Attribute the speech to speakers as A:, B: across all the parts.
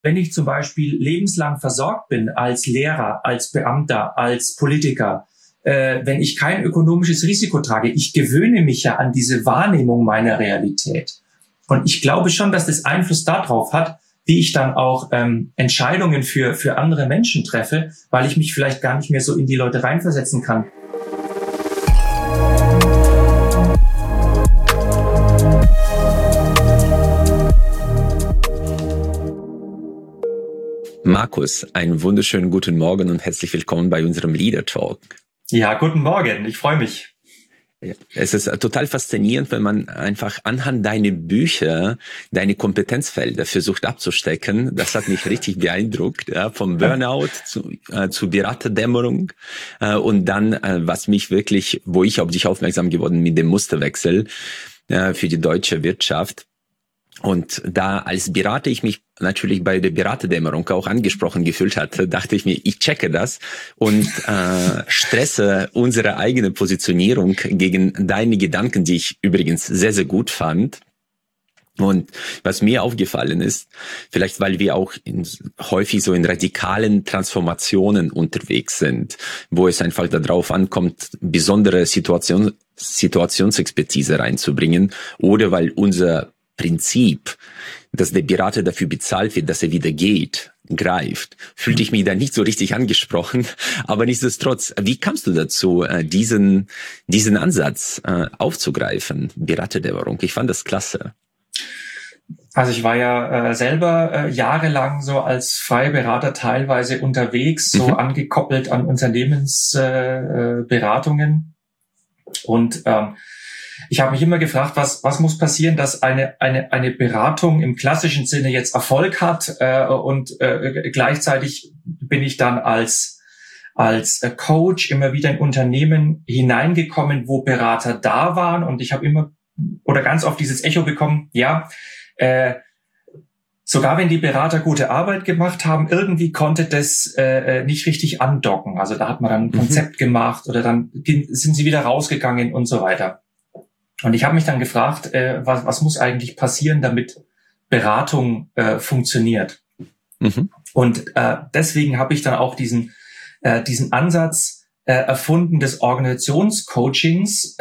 A: Wenn ich zum Beispiel lebenslang versorgt bin als Lehrer, als Beamter, als Politiker, wenn ich kein ökonomisches Risiko trage, ich gewöhne mich ja an diese Wahrnehmung meiner Realität. Und ich glaube schon, dass das Einfluss darauf hat, wie ich dann auch Entscheidungen für andere Menschen treffe, weil ich mich vielleicht gar nicht mehr so in die Leute reinversetzen kann.
B: Markus, einen wunderschönen guten Morgen und herzlich willkommen bei unserem Leader Talk.
A: Ja, guten Morgen, ich freue mich.
B: Es ist total faszinierend, wenn man einfach anhand deiner Bücher deine Kompetenzfelder versucht abzustecken. Das hat mich richtig beeindruckt, ja, vom Burnout zu Beraterdämmerung und dann, was mich wirklich, wo ich auf dich aufmerksam geworden mit dem Musterwechsel für die deutsche Wirtschaft. Und da als Berater ich mich natürlich bei der Beraterdämmerung auch angesprochen gefühlt hatte, dachte ich mir, ich checke das und stresse unsere eigene Positionierung gegen deine Gedanken, die ich übrigens sehr, sehr gut fand. Und was mir aufgefallen ist, vielleicht weil wir auch häufig so in radikalen Transformationen unterwegs sind, wo es einfach darauf ankommt, besondere Situationsexpertise reinzubringen, oder weil unser Prinzip, dass der Berater dafür bezahlt wird, dass er wieder geht, greift, fühlte ich mich da nicht so richtig angesprochen. Aber nichtsdestotrotz, wie kamst du dazu, diesen Ansatz aufzugreifen, Beraterdämmerung? Ich fand das klasse.
A: Also ich war ja selber jahrelang so als freier Berater teilweise unterwegs, so angekoppelt an Unternehmensberatungen. Und ich habe mich immer gefragt, was muss passieren, dass eine Beratung im klassischen Sinne jetzt Erfolg hat und gleichzeitig bin ich dann als Coach immer wieder in Unternehmen hineingekommen, wo Berater da waren, und ich habe immer oder ganz oft dieses Echo bekommen, ja, sogar wenn die Berater gute Arbeit gemacht haben, irgendwie konnte das nicht richtig andocken. Also da hat man dann ein Konzept gemacht oder dann sind sie wieder rausgegangen und so weiter. Und ich habe mich dann gefragt, was muss eigentlich passieren, damit Beratung funktioniert? Und deswegen habe ich dann auch diesen Ansatz erfunden des Organisationscoachings,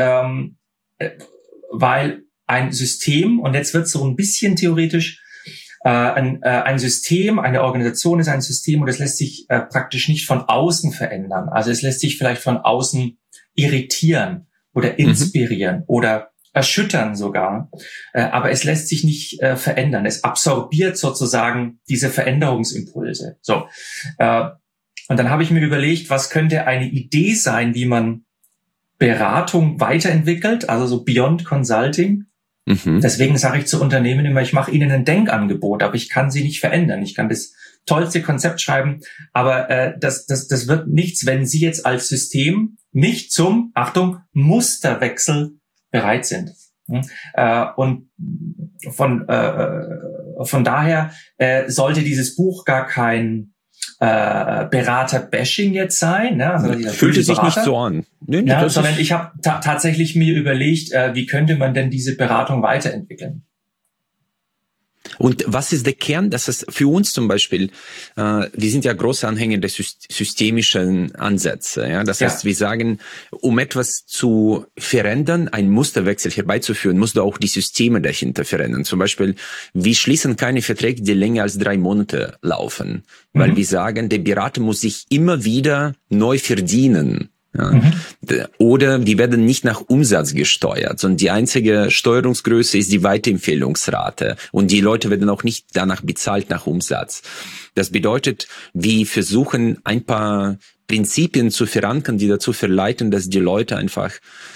A: weil ein System, und jetzt wird es so ein bisschen theoretisch, ein System, eine Organisation ist ein System und es lässt sich praktisch nicht von außen verändern. Also es lässt sich vielleicht von außen irritieren oder inspirieren oder erschüttern sogar, aber es lässt sich nicht verändern. Es absorbiert sozusagen diese Veränderungsimpulse. So, und dann habe ich mir überlegt, was könnte eine Idee sein, wie man Beratung weiterentwickelt, also so Beyond Consulting. Deswegen sage ich zu Unternehmen immer, ich mache ihnen ein Denkangebot, aber ich kann sie nicht verändern. Ich kann das tollste Konzept schreiben, aber das wird nichts, wenn sie jetzt als System nicht zum, Achtung, Musterwechsel bereit sind. Und von daher sollte dieses Buch gar kein Berater-Bashing jetzt sein. Ne? Also
B: fühlte sich nicht so an.
A: Nee, ja, sondern ich habe tatsächlich mir überlegt, wie könnte man denn diese Beratung weiterentwickeln.
B: Und was ist der Kern? Das ist für uns zum Beispiel, wir sind ja große Anhänger der systemischen Ansätze. Ja? Das heißt, wir sagen, um etwas zu verändern, einen Musterwechsel herbeizuführen, musst du auch die Systeme dahinter verändern. Zum Beispiel, wir schließen keine Verträge, die länger als 3 Monate laufen, weil wir sagen, der Berater muss sich immer wieder neu verdienen. Ja. Oder die werden nicht nach Umsatz gesteuert, sondern die einzige Steuerungsgröße ist die Weiterempfehlungsrate und die Leute werden auch nicht danach bezahlt nach Umsatz. Das bedeutet, wir versuchen ein paar Prinzipien zu verankern, die dazu verleiten, dass die Leute einfach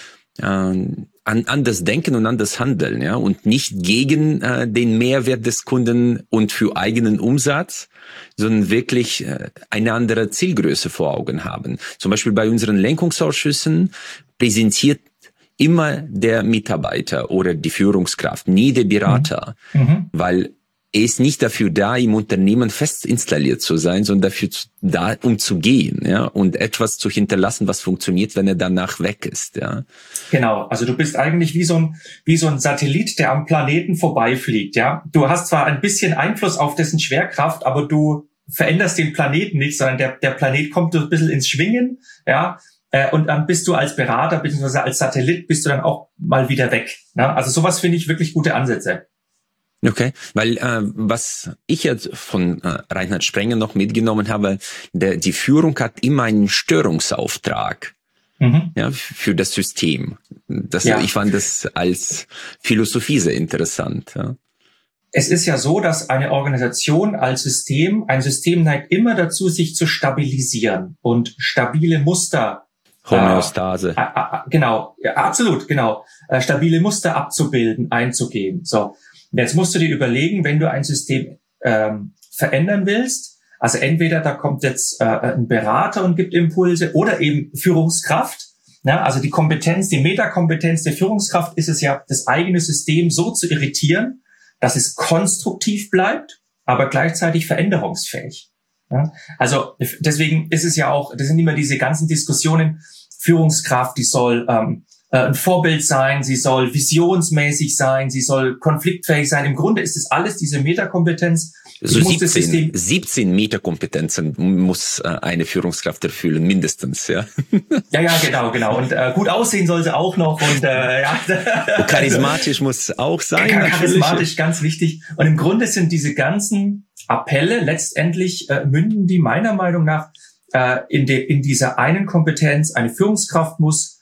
B: anders denken und anders handeln, ja, und nicht gegen den Mehrwert des Kunden und für eigenen Umsatz, sondern wirklich eine andere Zielgröße vor Augen haben. Zum Beispiel bei unseren Lenkungsausschüssen präsentiert immer der Mitarbeiter oder die Führungskraft, nie der Berater, weil er ist nicht dafür da, im Unternehmen fest installiert zu sein, sondern dafür da, um zu gehen, ja, und etwas zu hinterlassen, was funktioniert, wenn er danach weg ist, ja.
A: Genau. Also du bist eigentlich wie so ein Satellit, der am Planeten vorbeifliegt, ja. Du hast zwar ein bisschen Einfluss auf dessen Schwerkraft, aber du veränderst den Planeten nicht, sondern der Planet kommt so ein bisschen ins Schwingen, ja. Und dann bist du als Berater bzw. als Satellit bist du dann auch mal wieder weg. Ne? Also sowas finde ich wirklich gute Ansätze.
B: Okay, weil was ich jetzt von Reinhard Sprenger noch mitgenommen habe, die Führung hat immer einen Störungsauftrag, ja, für das System. Ich fand das als Philosophie sehr interessant. Ja.
A: Es ist ja so, dass eine Organisation ein System neigt immer dazu, sich zu stabilisieren und stabile Muster
B: Homöostase.
A: Genau, ja, absolut, genau. Stabile Muster abzubilden, einzugehen. So, jetzt musst du dir überlegen, wenn du ein System verändern willst, also entweder da kommt jetzt ein Berater und gibt Impulse oder eben Führungskraft. Ja, also die Kompetenz, die Metakompetenz der Führungskraft ist es ja, das eigene System so zu irritieren, dass es konstruktiv bleibt, aber gleichzeitig veränderungsfähig. Ja, also deswegen ist es ja auch, das sind immer diese ganzen Diskussionen, Führungskraft, die soll ein Vorbild sein, sie soll visionsmäßig sein, sie soll konfliktfähig sein. Im Grunde ist es alles diese Metakompetenz.
B: So 17 Metakompetenzen muss eine Führungskraft erfüllen, mindestens, ja.
A: Ja, genau. Und gut aussehen soll sie auch noch. Und
B: und charismatisch muss auch sein.
A: Charismatisch, ganz wichtig. Und im Grunde sind diese ganzen Appelle letztendlich münden die meiner Meinung nach in dieser einen Kompetenz. Eine Führungskraft muss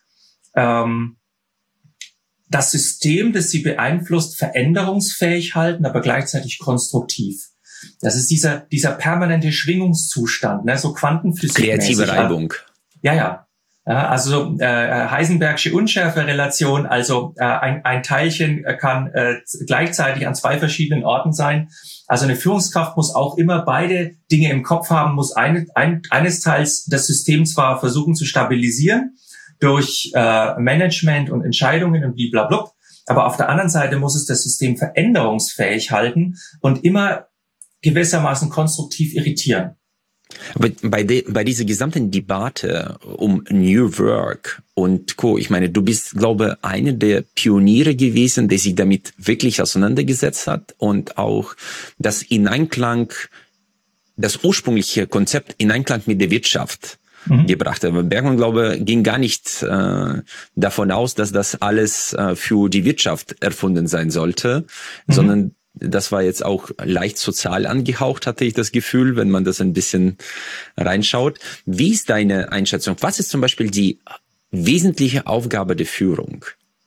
A: das System, das sie beeinflusst, veränderungsfähig halten, aber gleichzeitig konstruktiv. Das ist dieser permanente Schwingungszustand, ne, so Quantenphysik.
B: Kreative Reibung.
A: Ja. Also Heisenbergsche Unschärferelation, also ein Teilchen kann gleichzeitig an zwei verschiedenen Orten sein. Also eine Führungskraft muss auch immer beide Dinge im Kopf haben, muss eines Teils das System zwar versuchen zu stabilisieren durch Management und Entscheidungen und blablabla, aber auf der anderen Seite muss es das System veränderungsfähig halten und immer gewissermaßen konstruktiv irritieren.
B: Aber bei dieser gesamten Debatte um New Work und Co., ich meine, du bist, glaube ich, einer der Pioniere gewesen, der sich damit wirklich auseinandergesetzt hat und auch das ursprüngliche Konzept in Einklang mit der Wirtschaft gebracht hat. Aber Bergmann, glaube ich, ging gar nicht davon aus, dass das alles für die Wirtschaft erfunden sein sollte, sondern das war jetzt auch leicht sozial angehaucht, hatte ich das Gefühl, wenn man das ein bisschen reinschaut. Wie ist deine Einschätzung? Was ist zum Beispiel die wesentliche Aufgabe der Führung?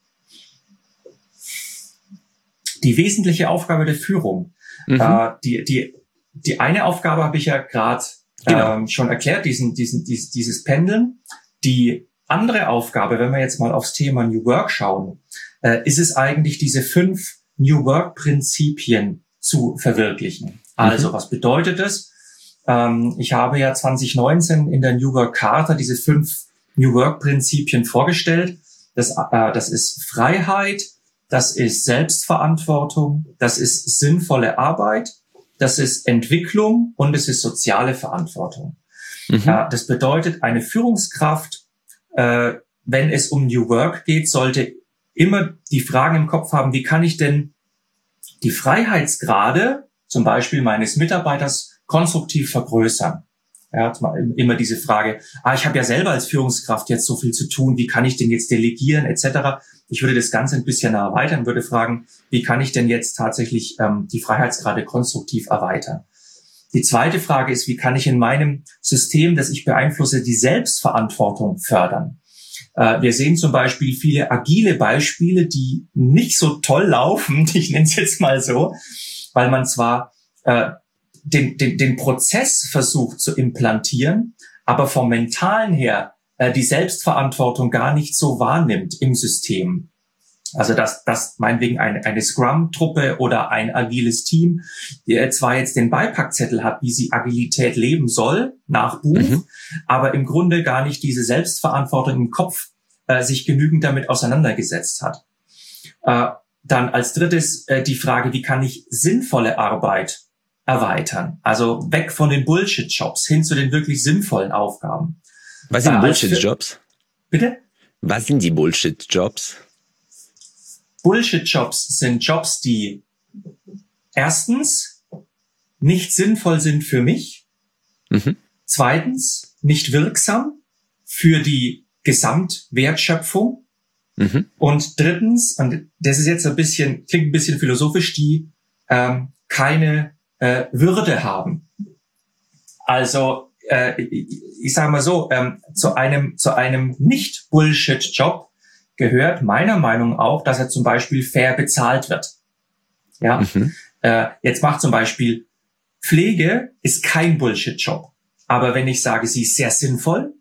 A: Die wesentliche Aufgabe der Führung. Die eine Aufgabe habe ich ja gerade schon erklärt, dieses Pendeln. Die andere Aufgabe, wenn wir jetzt mal aufs Thema New Work schauen, ist es eigentlich diese 5 New Work-Prinzipien zu verwirklichen. Also, was bedeutet das? Ich habe ja 2019 in der New Work Charta diese 5 New Work-Prinzipien vorgestellt. Das ist Freiheit, das ist Selbstverantwortung, das ist sinnvolle Arbeit, das ist Entwicklung und es ist soziale Verantwortung. Das bedeutet, eine Führungskraft, wenn es um New Work geht, sollte immer die Fragen im Kopf haben, wie kann ich denn die Freiheitsgrade, zum Beispiel meines Mitarbeiters, konstruktiv vergrößern? Ja, immer diese Frage, ich habe ja selber als Führungskraft jetzt so viel zu tun, wie kann ich denn jetzt delegieren, etc. Ich würde das Ganze ein bisschen erweitern, würde fragen, wie kann ich denn jetzt tatsächlich die Freiheitsgrade konstruktiv erweitern? Die zweite Frage ist, wie kann ich in meinem System, das ich beeinflusse, die Selbstverantwortung fördern? Wir sehen zum Beispiel viele agile Beispiele, die nicht so toll laufen, ich nenne es jetzt mal so, weil man zwar den Prozess versucht zu implantieren, aber vom Mentalen her die Selbstverantwortung gar nicht so wahrnimmt im System. Also dass meinetwegen eine Scrum-Truppe oder ein agiles Team zwar jetzt den Beipackzettel hat, wie sie Agilität leben soll, nach Buch, aber im Grunde gar nicht diese Selbstverantwortung im Kopf sich genügend damit auseinandergesetzt hat. Dann als drittes die Frage, wie kann ich sinnvolle Arbeit erweitern? Also weg von den Bullshit-Jobs hin zu den wirklich sinnvollen Aufgaben.
B: Was sind Bullshit-Jobs?
A: Bitte?
B: Was sind die Bullshit-Jobs?
A: Bullshit-Jobs sind Jobs, die erstens nicht sinnvoll sind für mich, zweitens nicht wirksam für die Gesamtwertschöpfung und drittens, und das ist jetzt klingt ein bisschen philosophisch, die keine Würde haben. Also ich sage mal so, zu einem Nicht-Bullshit-Job gehört meiner Meinung nach auch, dass er zum Beispiel fair bezahlt wird. Ja, jetzt macht zum Beispiel Pflege ist kein Bullshit-Job. Aber wenn ich sage, sie ist sehr sinnvoll,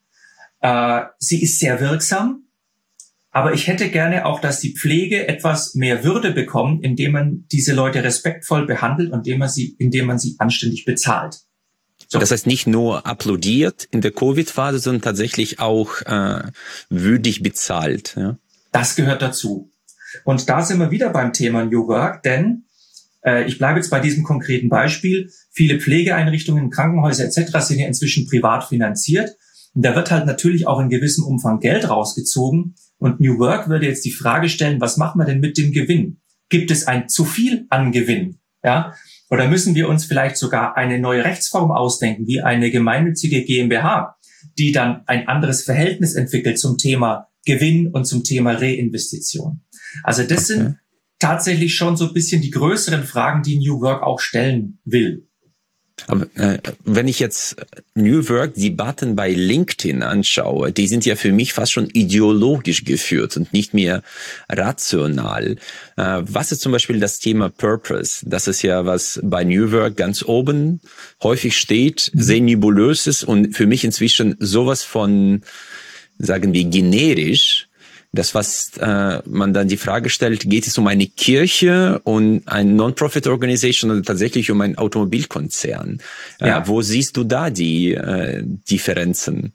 A: sie ist sehr wirksam, aber ich hätte gerne auch, dass die Pflege etwas mehr Würde bekommt, indem man diese Leute respektvoll behandelt und indem man sie anständig bezahlt. So.
B: Das heißt, nicht nur applaudiert in der Covid-Phase, sondern tatsächlich auch würdig bezahlt. Ja?
A: Das gehört dazu. Und da sind wir wieder beim Thema New Work, denn ich bleibe jetzt bei diesem konkreten Beispiel. Viele Pflegeeinrichtungen, Krankenhäuser etc. sind ja inzwischen privat finanziert. Und da wird halt natürlich auch in gewissem Umfang Geld rausgezogen. Und New Work würde jetzt die Frage stellen, was machen wir denn mit dem Gewinn? Gibt es ein zu viel an Gewinn? Ja? Oder müssen wir uns vielleicht sogar eine neue Rechtsform ausdenken, wie eine gemeinnützige GmbH, die dann ein anderes Verhältnis entwickelt zum Thema Gewinn und zum Thema Reinvestition? Also das sind tatsächlich schon so ein bisschen die größeren Fragen, die New Work auch stellen will.
B: Aber wenn ich jetzt New Work-Debatten bei LinkedIn anschaue, die sind ja für mich fast schon ideologisch geführt und nicht mehr rational. Was ist zum Beispiel das Thema Purpose? Das ist ja, was bei New Work ganz oben häufig steht, sehr nebulös ist und für mich inzwischen sowas von, sagen wir, generisch. Das, was man dann die Frage stellt, geht es um eine Kirche und eine Non-Profit-Organisation oder tatsächlich um einen Automobilkonzern? Ja. Wo siehst du da die Differenzen?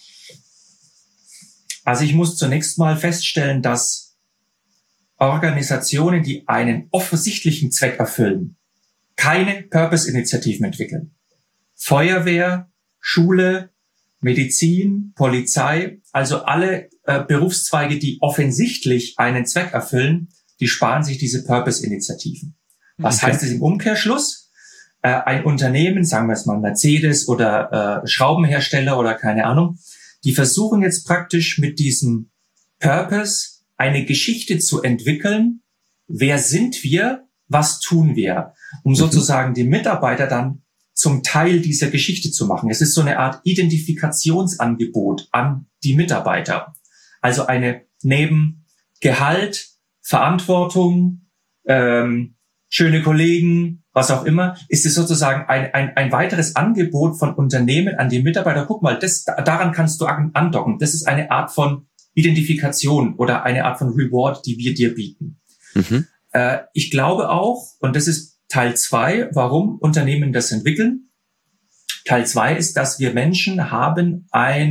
A: Also ich muss zunächst mal feststellen, dass Organisationen, die einen offensichtlichen Zweck erfüllen, keine Purpose-Initiativen entwickeln. Feuerwehr, Schule, Medizin, Polizei, also alle Berufszweige, die offensichtlich einen Zweck erfüllen, die sparen sich diese Purpose-Initiativen. Was heißt das im Umkehrschluss? Ein Unternehmen, sagen wir es mal Mercedes oder Schraubenhersteller oder keine Ahnung, die versuchen jetzt praktisch mit diesem Purpose eine Geschichte zu entwickeln. Wer sind wir? Was tun wir? Um sozusagen die Mitarbeiter dann zum Teil dieser Geschichte zu machen. Es ist so eine Art Identifikationsangebot an die Mitarbeiter. Also eine neben Gehalt, Verantwortung, schöne Kollegen, was auch immer, ist es sozusagen ein weiteres Angebot von Unternehmen an die Mitarbeiter. Guck mal, daran kannst du andocken. Das ist eine Art von Identifikation oder eine Art von Reward, die wir dir bieten. Ich glaube auch, und das ist Teil 2, warum Unternehmen das entwickeln. Teil 2 ist, dass wir Menschen haben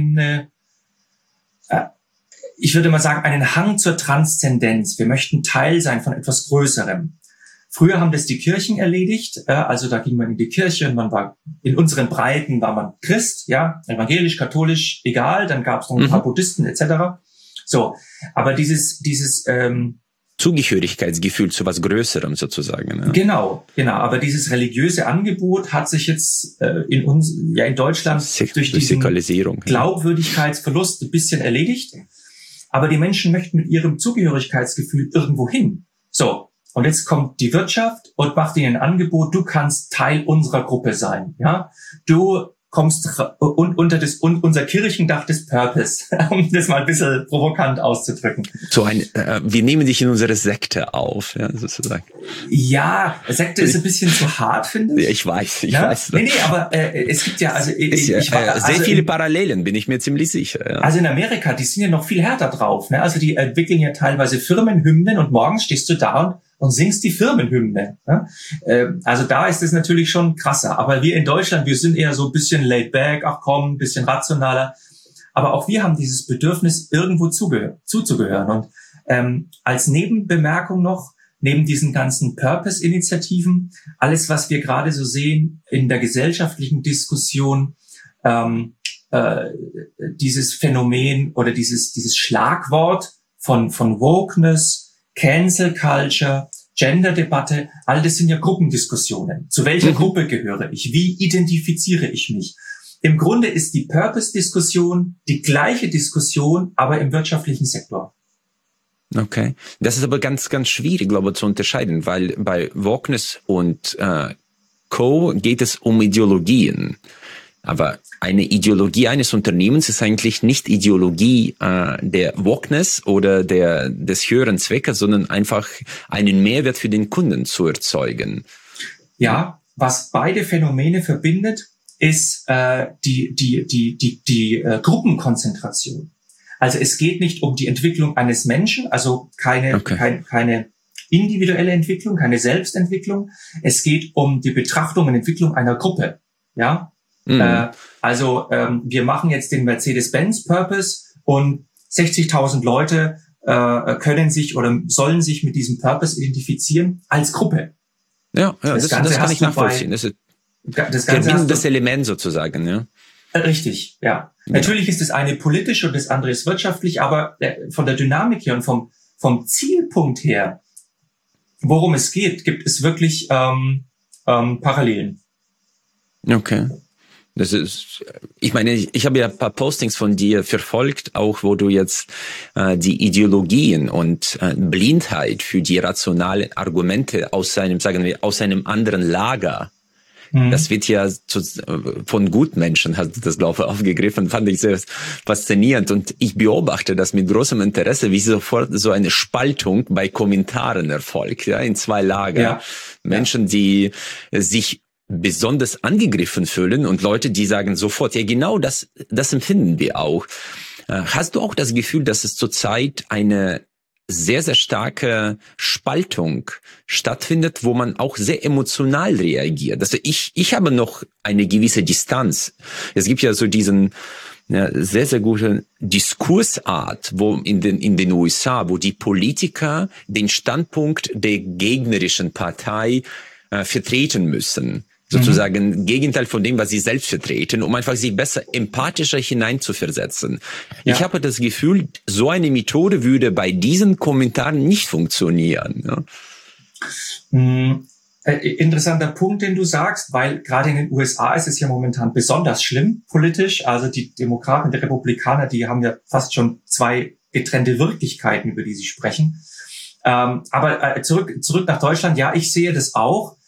A: ich würde mal sagen, einen Hang zur Transzendenz. Wir möchten Teil sein von etwas Größerem. Früher haben das die Kirchen erledigt, also da ging man in die Kirche und man war, in unseren Breiten war man Christ, ja, evangelisch, katholisch, egal, dann gab es noch ein paar Buddhisten etc. So, aber dieses
B: Zugehörigkeitsgefühl zu was Größerem sozusagen. Ja.
A: Genau. Aber dieses religiöse Angebot hat sich jetzt in Deutschland durch diesen Glaubwürdigkeitsverlust ein bisschen erledigt. Aber die Menschen möchten mit ihrem Zugehörigkeitsgefühl irgendwo hin. So, und jetzt kommt die Wirtschaft und macht ihnen ein Angebot, du kannst Teil unserer Gruppe sein. Ja, du kommst unter unser Kirchendach des Purpose, um das mal ein bisschen provokant auszudrücken.
B: Wir nehmen dich in unsere Sekte auf, ja, sozusagen.
A: Ja, Sekte ist ein bisschen zu hart, finde ich.
B: Ja, ich weiß.
A: Nee, aber es gibt ja,
B: sehr viele Parallelen, bin ich mir ziemlich sicher. Ja.
A: Also in Amerika, die sind ja noch viel härter drauf, ne? Also die entwickeln ja teilweise Firmenhymnen und morgens stehst du da und singst die Firmenhymne. Ne? Also da ist es natürlich schon krasser. Aber wir in Deutschland, wir sind eher so ein bisschen laid back, ach komm, ein bisschen rationaler. Aber auch wir haben dieses Bedürfnis, irgendwo zuzugehören. Und Als Nebenbemerkung noch, neben diesen ganzen Purpose-Initiativen, alles, was wir gerade so sehen in der gesellschaftlichen Diskussion, dieses Phänomen oder dieses Schlagwort von Wokeness, Cancel Culture, Gender-Debatte, all das sind ja Gruppendiskussionen. Zu welcher Gruppe gehöre ich? Wie identifiziere ich mich? Im Grunde ist die Purpose-Diskussion die gleiche Diskussion, aber im wirtschaftlichen Sektor.
B: Okay. Das ist aber ganz, ganz schwierig, glaube ich, zu unterscheiden, weil bei Wokeness und Co. geht es um Ideologien. Aber eine Ideologie eines Unternehmens ist eigentlich nicht Ideologie der Wokeness oder des höheren Zweckes, sondern einfach einen Mehrwert für den Kunden zu erzeugen.
A: Ja, was beide Phänomene verbindet, ist die Gruppenkonzentration. Also es geht nicht um die Entwicklung eines Menschen, also keine individuelle Entwicklung, keine Selbstentwicklung. Es geht um die Betrachtung und Entwicklung einer Gruppe. Ja, wir machen jetzt den Mercedes-Benz-Purpose und 60.000 Leute können sich oder sollen sich mit diesem Purpose identifizieren als Gruppe.
B: Ja, das kann ich nachvollziehen. Das Element sozusagen, ja.
A: Richtig, ja. Natürlich ist das eine politisch und das andere ist wirtschaftlich, aber von der Dynamik her und vom Zielpunkt her, worum es geht, gibt es wirklich Parallelen.
B: Okay. Das ist, ich meine, ich habe ja ein paar Postings von dir verfolgt, auch wo du jetzt die Ideologien und Blindheit für die rationalen Argumente aus einem anderen Lager. Das wird ja von Gutmenschen, hast du das, glaube ich, aufgegriffen, fand ich sehr faszinierend. Und ich beobachte das mit großem Interesse, wie sofort so eine Spaltung bei Kommentaren erfolgt, ja, in zwei Lager. Ja. Menschen, die sich besonders angegriffen fühlen und Leute, die sagen sofort, ja genau, das empfinden wir auch. Hast du auch das Gefühl, dass es zurzeit eine sehr, sehr starke Spaltung stattfindet, wo man auch sehr emotional reagiert? Also ich habe noch eine gewisse Distanz. Es gibt ja so diesen sehr, sehr gute Diskursart, wo in den USA, wo die Politiker den Standpunkt der gegnerischen Partei vertreten müssen. Sozusagen Gegenteil von dem, was sie selbst vertreten, um einfach sich besser empathischer hineinzuversetzen. Ja. Ich habe das Gefühl, so eine Methode würde bei diesen Kommentaren nicht funktionieren.
A: Ja. Interessanter Punkt, den du sagst, weil gerade in den USA ist es ja momentan besonders schlimm politisch. Also die Demokraten und die Republikaner, die haben ja fast schon zwei getrennte Wirklichkeiten, über die sie sprechen. Aber zurück nach Deutschland, ja, ich sehe das auch.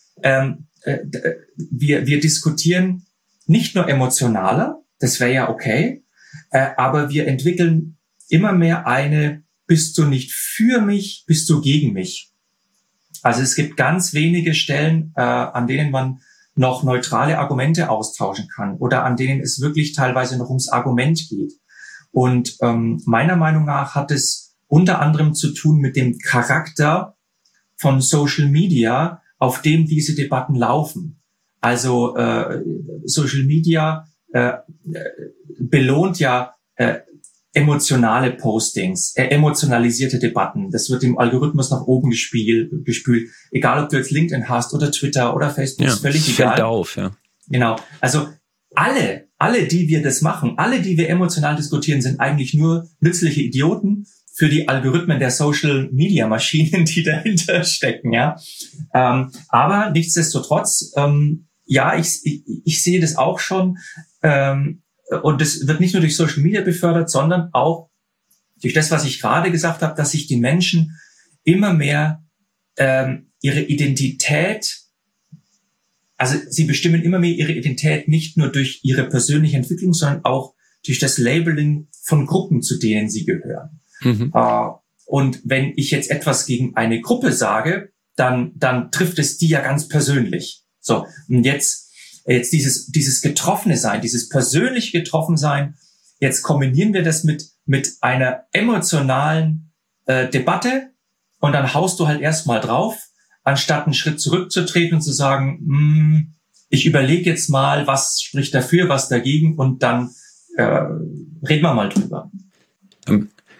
A: Wir diskutieren nicht nur emotionaler, das wäre ja okay, aber wir entwickeln immer mehr bist du nicht für mich, bist du gegen mich. Also es gibt ganz wenige Stellen, an denen man noch neutrale Argumente austauschen kann oder an denen es wirklich teilweise noch ums Argument geht. Und meiner Meinung nach hat es unter anderem zu tun mit dem Charakter von Social Media, auf dem diese Debatten laufen. Also Social Media belohnt ja emotionale Postings, emotionalisierte Debatten. Das wird im Algorithmus nach oben gespült. Egal, ob du jetzt LinkedIn hast oder Twitter oder Facebook, ist völlig egal.
B: Fällt auf, ja.
A: Genau. Also alle, die wir das machen, alle, die wir emotional diskutieren, sind eigentlich nur nützliche Idioten für die Algorithmen der Social-Media-Maschinen, die dahinter stecken, ja. Aber nichtsdestotrotz, ja, ich sehe das auch schon, und das wird nicht nur durch Social Media befördert, sondern auch durch das, was ich gerade gesagt habe, dass sich die Menschen immer mehr ihre Identität, also sie bestimmen immer mehr ihre Identität nicht nur durch ihre persönliche Entwicklung, sondern auch durch das Labeling von Gruppen, zu denen sie gehören. Und wenn ich jetzt etwas gegen eine Gruppe sage, dann trifft es die ja ganz persönlich. So, und jetzt dieses getroffene Sein, dieses persönliche Getroffensein, jetzt kombinieren wir das mit einer emotionalen Debatte und dann haust du halt erstmal drauf, anstatt einen Schritt zurückzutreten und zu sagen, ich überlege jetzt mal, was spricht dafür, was dagegen, und dann reden wir mal drüber.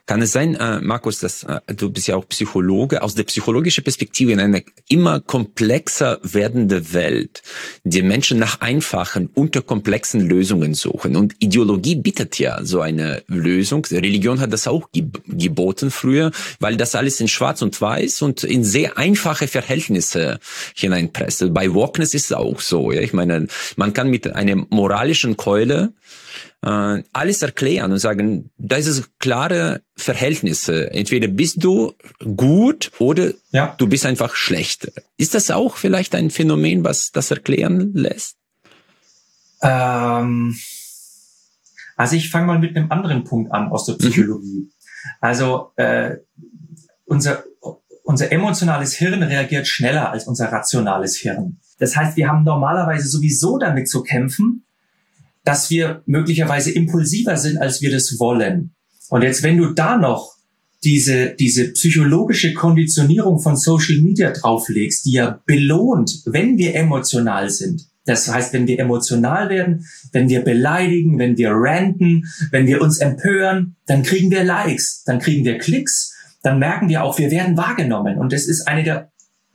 B: Kann es sein, Markus, dass du bist ja auch Psychologe, aus der psychologischen Perspektive in einer immer komplexer werdende Welt, die Menschen nach einfachen, unterkomplexen Lösungen suchen. Und Ideologie bietet ja so eine Lösung. Religion hat das auch geboten früher, weil das alles in Schwarz und Weiß und in sehr einfache Verhältnisse hineinpresst. Bei Wokeness ist es auch so. Ja? Ich meine, man kann mit einer moralischen Keule alles erklären und sagen, das ist klare Verhältnisse. Entweder bist du gut oder du bist einfach schlecht. Ist das auch vielleicht ein Phänomen, was das erklären lässt?
A: Also ich fange mal mit einem anderen Punkt an aus der Psychologie. Also unser emotionales Hirn reagiert schneller als unser rationales Hirn. Das heißt, wir haben normalerweise sowieso damit zu kämpfen, dass wir möglicherweise impulsiver sind, als wir das wollen. Und jetzt, wenn du da noch diese psychologische Konditionierung von Social Media drauflegst, die ja belohnt, wenn wir emotional sind. Das heißt, wenn wir emotional werden, wenn wir beleidigen, wenn wir ranten, wenn wir uns empören, dann kriegen wir Likes, dann kriegen wir Klicks, dann merken wir auch, wir werden wahrgenommen. Und das ist eine der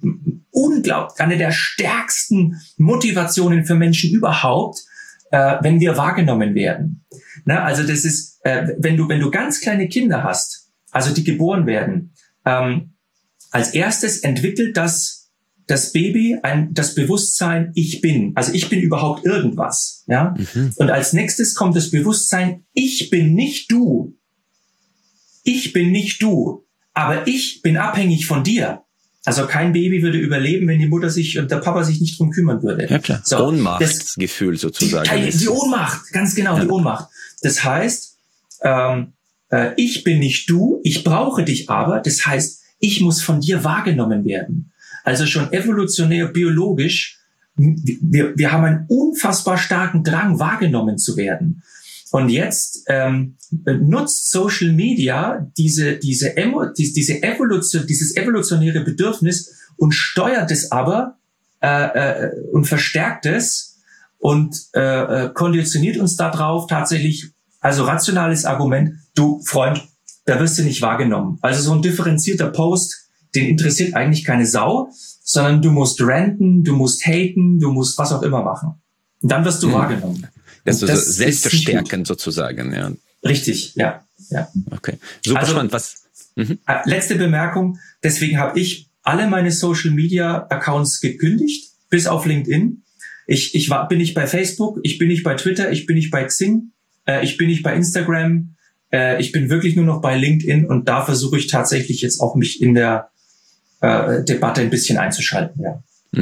A: stärksten Motivationen für Menschen überhaupt, wenn wir wahrgenommen werden. Na, also das ist, wenn du ganz kleine Kinder hast, also die geboren werden, als erstes entwickelt das Baby das Bewusstsein, ich bin. Also ich bin überhaupt irgendwas. Ja. Und als nächstes kommt das Bewusstsein, ich bin nicht du. Ich bin nicht du. Aber ich bin abhängig von dir. Also kein Baby würde überleben, wenn die Mutter sich und der Papa sich nicht drum kümmern würde.
B: Ja, klar. So, Ohnmachtsgefühl sozusagen.
A: Die Ohnmacht, ganz genau, die Ohnmacht. Das heißt, ich bin nicht du, ich brauche dich aber. Das heißt, ich muss von dir wahrgenommen werden. Also schon evolutionär, biologisch, wir haben einen unfassbar starken Drang, wahrgenommen zu werden. Und jetzt nutzt Social Media dieses evolutionäre Bedürfnis und steuert es aber und verstärkt es und konditioniert uns darauf tatsächlich, also rationales Argument, du Freund, da wirst du nicht wahrgenommen. Also so ein differenzierter Post, den interessiert eigentlich keine Sau, sondern du musst ranten, du musst haten, du musst was auch immer machen. Und dann wirst du wahrgenommen.
B: Das ist so selbstverstärkend sozusagen, ja.
A: Richtig, ja.
B: Okay, super spannend.
A: Letzte Bemerkung, deswegen habe ich alle meine Social-Media-Accounts gekündigt, bis auf LinkedIn. Bin nicht bei Facebook, ich bin nicht bei Twitter, ich bin nicht bei Xing, ich bin nicht bei Instagram, ich bin wirklich nur noch bei LinkedIn und da versuche ich tatsächlich jetzt auch mich in der Debatte ein bisschen einzuschalten, ja.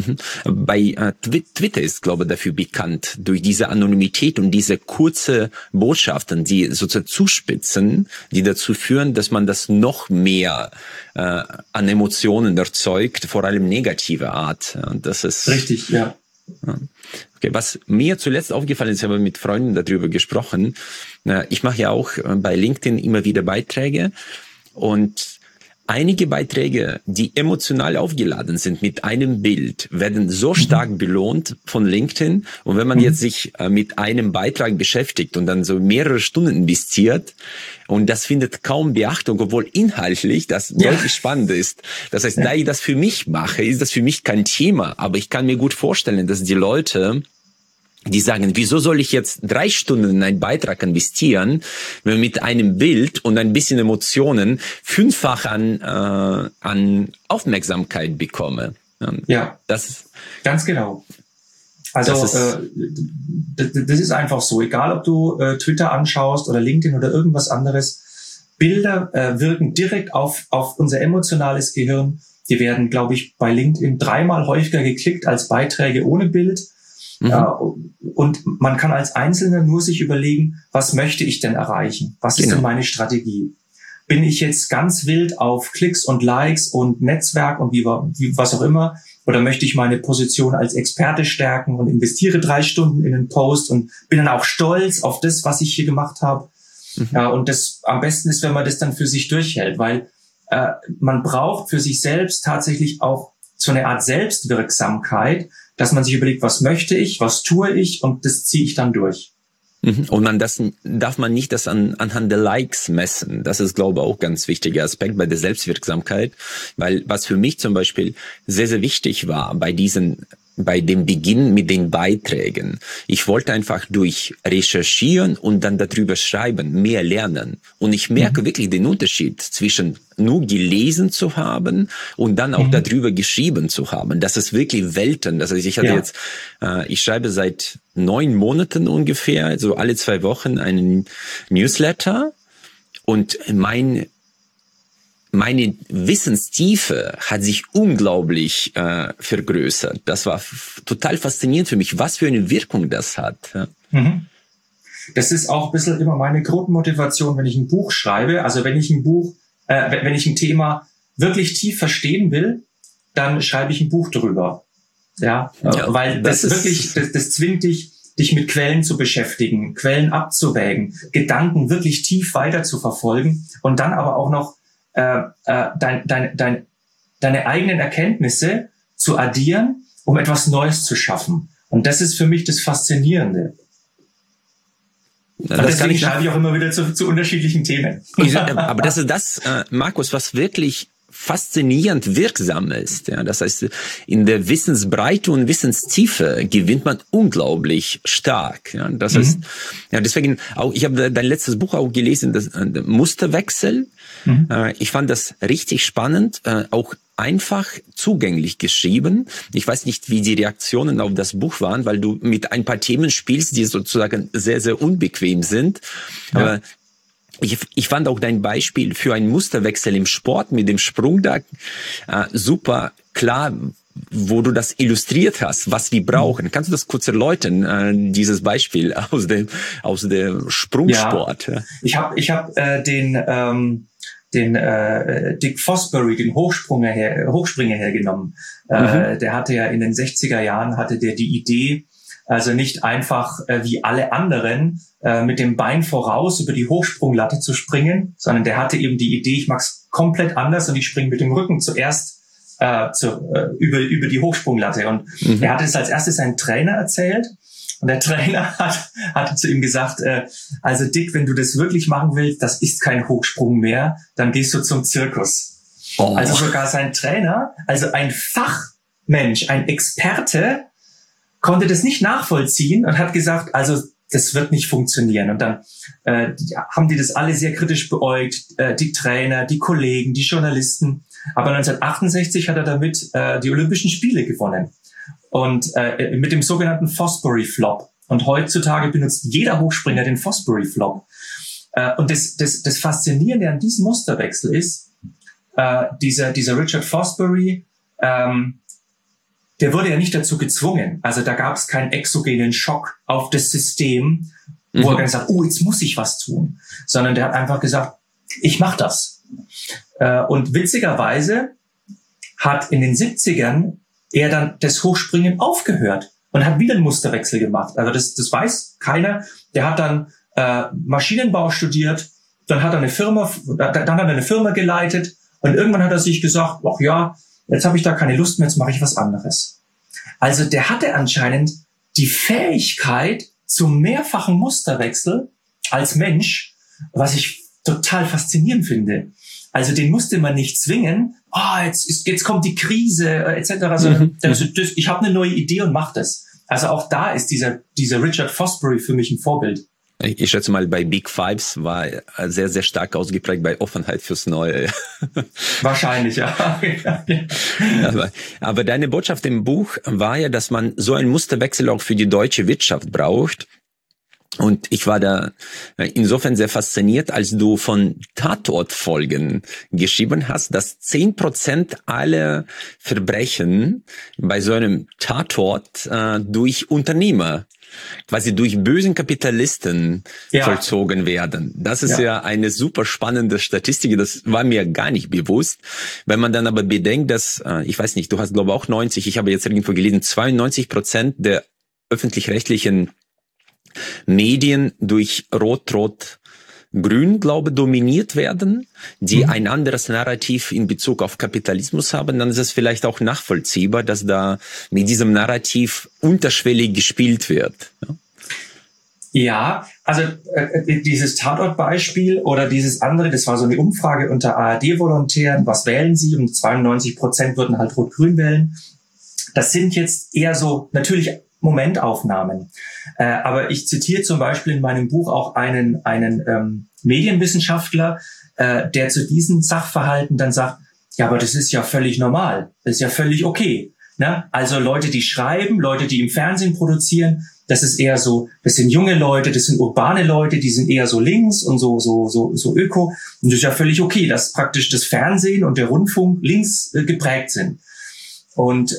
B: Bei Twitter ist, glaube ich, dafür bekannt, durch diese Anonymität und diese kurze Botschaften, die sozusagen zuspitzen, die dazu führen, dass man das noch mehr an Emotionen erzeugt, vor allem negative Art. Und das ist
A: richtig, ja.
B: Okay, was mir zuletzt aufgefallen ist, ich habe mit Freunden darüber gesprochen. Ich mache ja auch bei LinkedIn immer wieder Beiträge und einige Beiträge, die emotional aufgeladen sind mit einem Bild, werden so stark belohnt von LinkedIn. Und wenn man jetzt sich mit einem Beitrag beschäftigt und dann so mehrere Stunden investiert, und das findet kaum Beachtung, obwohl inhaltlich das deutlich spannend ist. Das heißt, da ich das für mich mache, ist das für mich kein Thema. Aber ich kann mir gut vorstellen, dass die Leute, die sagen, wieso soll ich jetzt 3 Stunden in einen Beitrag investieren, wenn mit einem Bild und ein bisschen Emotionen 5-fach an Aufmerksamkeit bekomme?
A: Ja,
B: das
A: ganz genau. Also das ist einfach so, egal ob du Twitter anschaust oder LinkedIn oder irgendwas anderes, Bilder wirken direkt auf unser emotionales Gehirn. Die werden, glaube ich, bei LinkedIn 3-mal häufiger geklickt als Beiträge ohne Bild. Und man kann als Einzelner nur sich überlegen, was möchte ich denn erreichen? Was ist denn meine Strategie? Bin ich jetzt ganz wild auf Klicks und Likes und Netzwerk und wie was auch immer? Oder möchte ich meine Position als Experte stärken und investiere 3 Stunden in einen Post und bin dann auch stolz auf das, was ich hier gemacht habe? Ja, und das am besten ist, wenn man das dann für sich durchhält, weil man braucht für sich selbst tatsächlich auch so eine Art Selbstwirksamkeit, dass man sich überlegt, was möchte ich, was tue ich und das ziehe ich dann durch.
B: Und darf man nicht das anhand der Likes messen. Das ist, glaube ich, auch ganz wichtiger Aspekt bei der Selbstwirksamkeit, weil was für mich zum Beispiel sehr, sehr wichtig war bei dem Beginn mit den Beiträgen. Ich wollte einfach durch Recherchieren und dann darüber schreiben, mehr lernen. Und ich merke wirklich den Unterschied zwischen nur gelesen zu haben und dann auch darüber geschrieben zu haben. Das ist wirklich Welten. Das heißt, ich schreibe seit 9 Monaten ungefähr, so alle 2 Wochen einen Newsletter und meine Wissenstiefe hat sich unglaublich vergrößert. Das war total faszinierend für mich, was für eine Wirkung das hat. Ja.
A: Das ist auch ein bisschen immer meine Grundmotivation, wenn ich ein Buch schreibe. Also wenn ich wenn ich ein Thema wirklich tief verstehen will, dann schreibe ich ein Buch drüber. Ja, weil das zwingt dich mit Quellen zu beschäftigen, Quellen abzuwägen, Gedanken wirklich tief weiter zu verfolgen und dann aber auch noch deine eigenen Erkenntnisse zu addieren, um etwas Neues zu schaffen. Und das ist für mich das Faszinierende. Und deswegen schreibe ich auch immer wieder zu unterschiedlichen Themen.
B: Aber das ist das, Markus, was wirklich faszinierend wirksam ist. Ja, das heißt, in der Wissensbreite und Wissenstiefe gewinnt man unglaublich stark. Ja, das heißt, deswegen auch, ich habe dein letztes Buch auch gelesen, das Musterwechsel. Ich fand das richtig spannend, auch einfach zugänglich geschrieben. Ich weiß nicht, wie die Reaktionen auf das Buch waren, weil du mit ein paar Themen spielst, die sozusagen sehr, sehr unbequem sind. Ja. Aber ich fand auch dein Beispiel für einen Musterwechsel im Sport mit dem Sprung da super klar, wo du das illustriert hast, was wir brauchen. Kannst du das kurz erläutern, dieses Beispiel aus dem Sprungsport?
A: Ja, ich hab den Dick Fosbury, den Hochspringer hergenommen. Der hatte ja in den 60er Jahren die Idee, also nicht einfach wie alle anderen mit dem Bein voraus über die Hochsprunglatte zu springen, sondern der hatte eben die Idee, ich mach's komplett anders und ich springe mit dem Rücken zuerst über die Hochsprunglatte. Und er hatte es als erstes seinem Trainer erzählt. Und der Trainer hatte zu ihm gesagt, also Dick, wenn du das wirklich machen willst, das ist kein Hochsprung mehr, dann gehst du zum Zirkus. Oh. Also sogar sein Trainer, also ein Fachmensch, ein Experte, konnte das nicht nachvollziehen und hat gesagt, also das wird nicht funktionieren. Und dann haben die das alle sehr kritisch beäugt, die Trainer, die Kollegen, die Journalisten. Aber 1968 hat er damit die Olympischen Spiele gewonnen. Und mit dem sogenannten Fosbury Flop. Und heutzutage benutzt jeder Hochspringer den Fosbury Flop. Und das Faszinierende an diesem Musterwechsel ist, dieser Richard Fosbury, der wurde ja nicht dazu gezwungen. Also da gab es keinen exogenen Schock auf das System, wo er dann sagt, oh, jetzt muss ich was tun. Sondern der hat einfach gesagt, ich mach das. Und witzigerweise hat in den 70ern er dann das Hochspringen aufgehört und hat wieder einen Musterwechsel gemacht. Also das weiß keiner. Der hat dann Maschinenbau studiert, dann hat er eine Firma geleitet und irgendwann hat er sich gesagt, ach ja, jetzt habe ich da keine Lust mehr, jetzt mache ich was anderes. Also der hatte anscheinend die Fähigkeit zum mehrfachen Musterwechsel als Mensch, was ich total faszinierend finde. Also den musste man nicht zwingen, jetzt kommt die Krise etc. Sondern ich habe eine neue Idee und mach das. Also auch da ist dieser Richard Fosbury für mich ein Vorbild.
B: Ich schätze mal, bei Big Fives war er sehr, sehr stark ausgeprägt bei Offenheit fürs Neue.
A: Wahrscheinlich, ja.
B: Aber deine Botschaft im Buch war ja, dass man so einen Musterwechsel auch für die deutsche Wirtschaft braucht. Und ich war da insofern sehr fasziniert, als du von Tatortfolgen geschrieben hast, dass 10% aller Verbrechen bei so einem Tatort durch Unternehmer, quasi durch bösen Kapitalisten vollzogen werden. Das ist ja eine super spannende Statistik, das war mir gar nicht bewusst. Wenn man dann aber bedenkt, dass, ich weiß nicht, du hast glaube ich auch 90, ich habe jetzt irgendwo gelesen, 92% der öffentlich-rechtlichen Medien durch Rot-Rot-Grün, glaube ich, dominiert werden, die ein anderes Narrativ in Bezug auf Kapitalismus haben, dann ist es vielleicht auch nachvollziehbar, dass da mit diesem Narrativ unterschwellig gespielt wird. Ja?
A: Ja, also dieses Tatort-Beispiel oder dieses andere, das war so eine Umfrage unter ARD-Volontären, was wählen sie? Und 92% würden halt Rot-Grün wählen. Das sind jetzt eher so natürlich Momentaufnahmen. Aber ich zitiere zum Beispiel in meinem Buch auch einen Medienwissenschaftler, der zu diesen Sachverhalten dann sagt, ja, aber das ist ja völlig normal, das ist ja völlig okay. Ne? Also Leute, die schreiben, Leute, die im Fernsehen produzieren, das ist eher so, das sind junge Leute, das sind urbane Leute, die sind eher so links und so öko. Und das ist ja völlig okay, dass praktisch das Fernsehen und der Rundfunk links geprägt sind. Und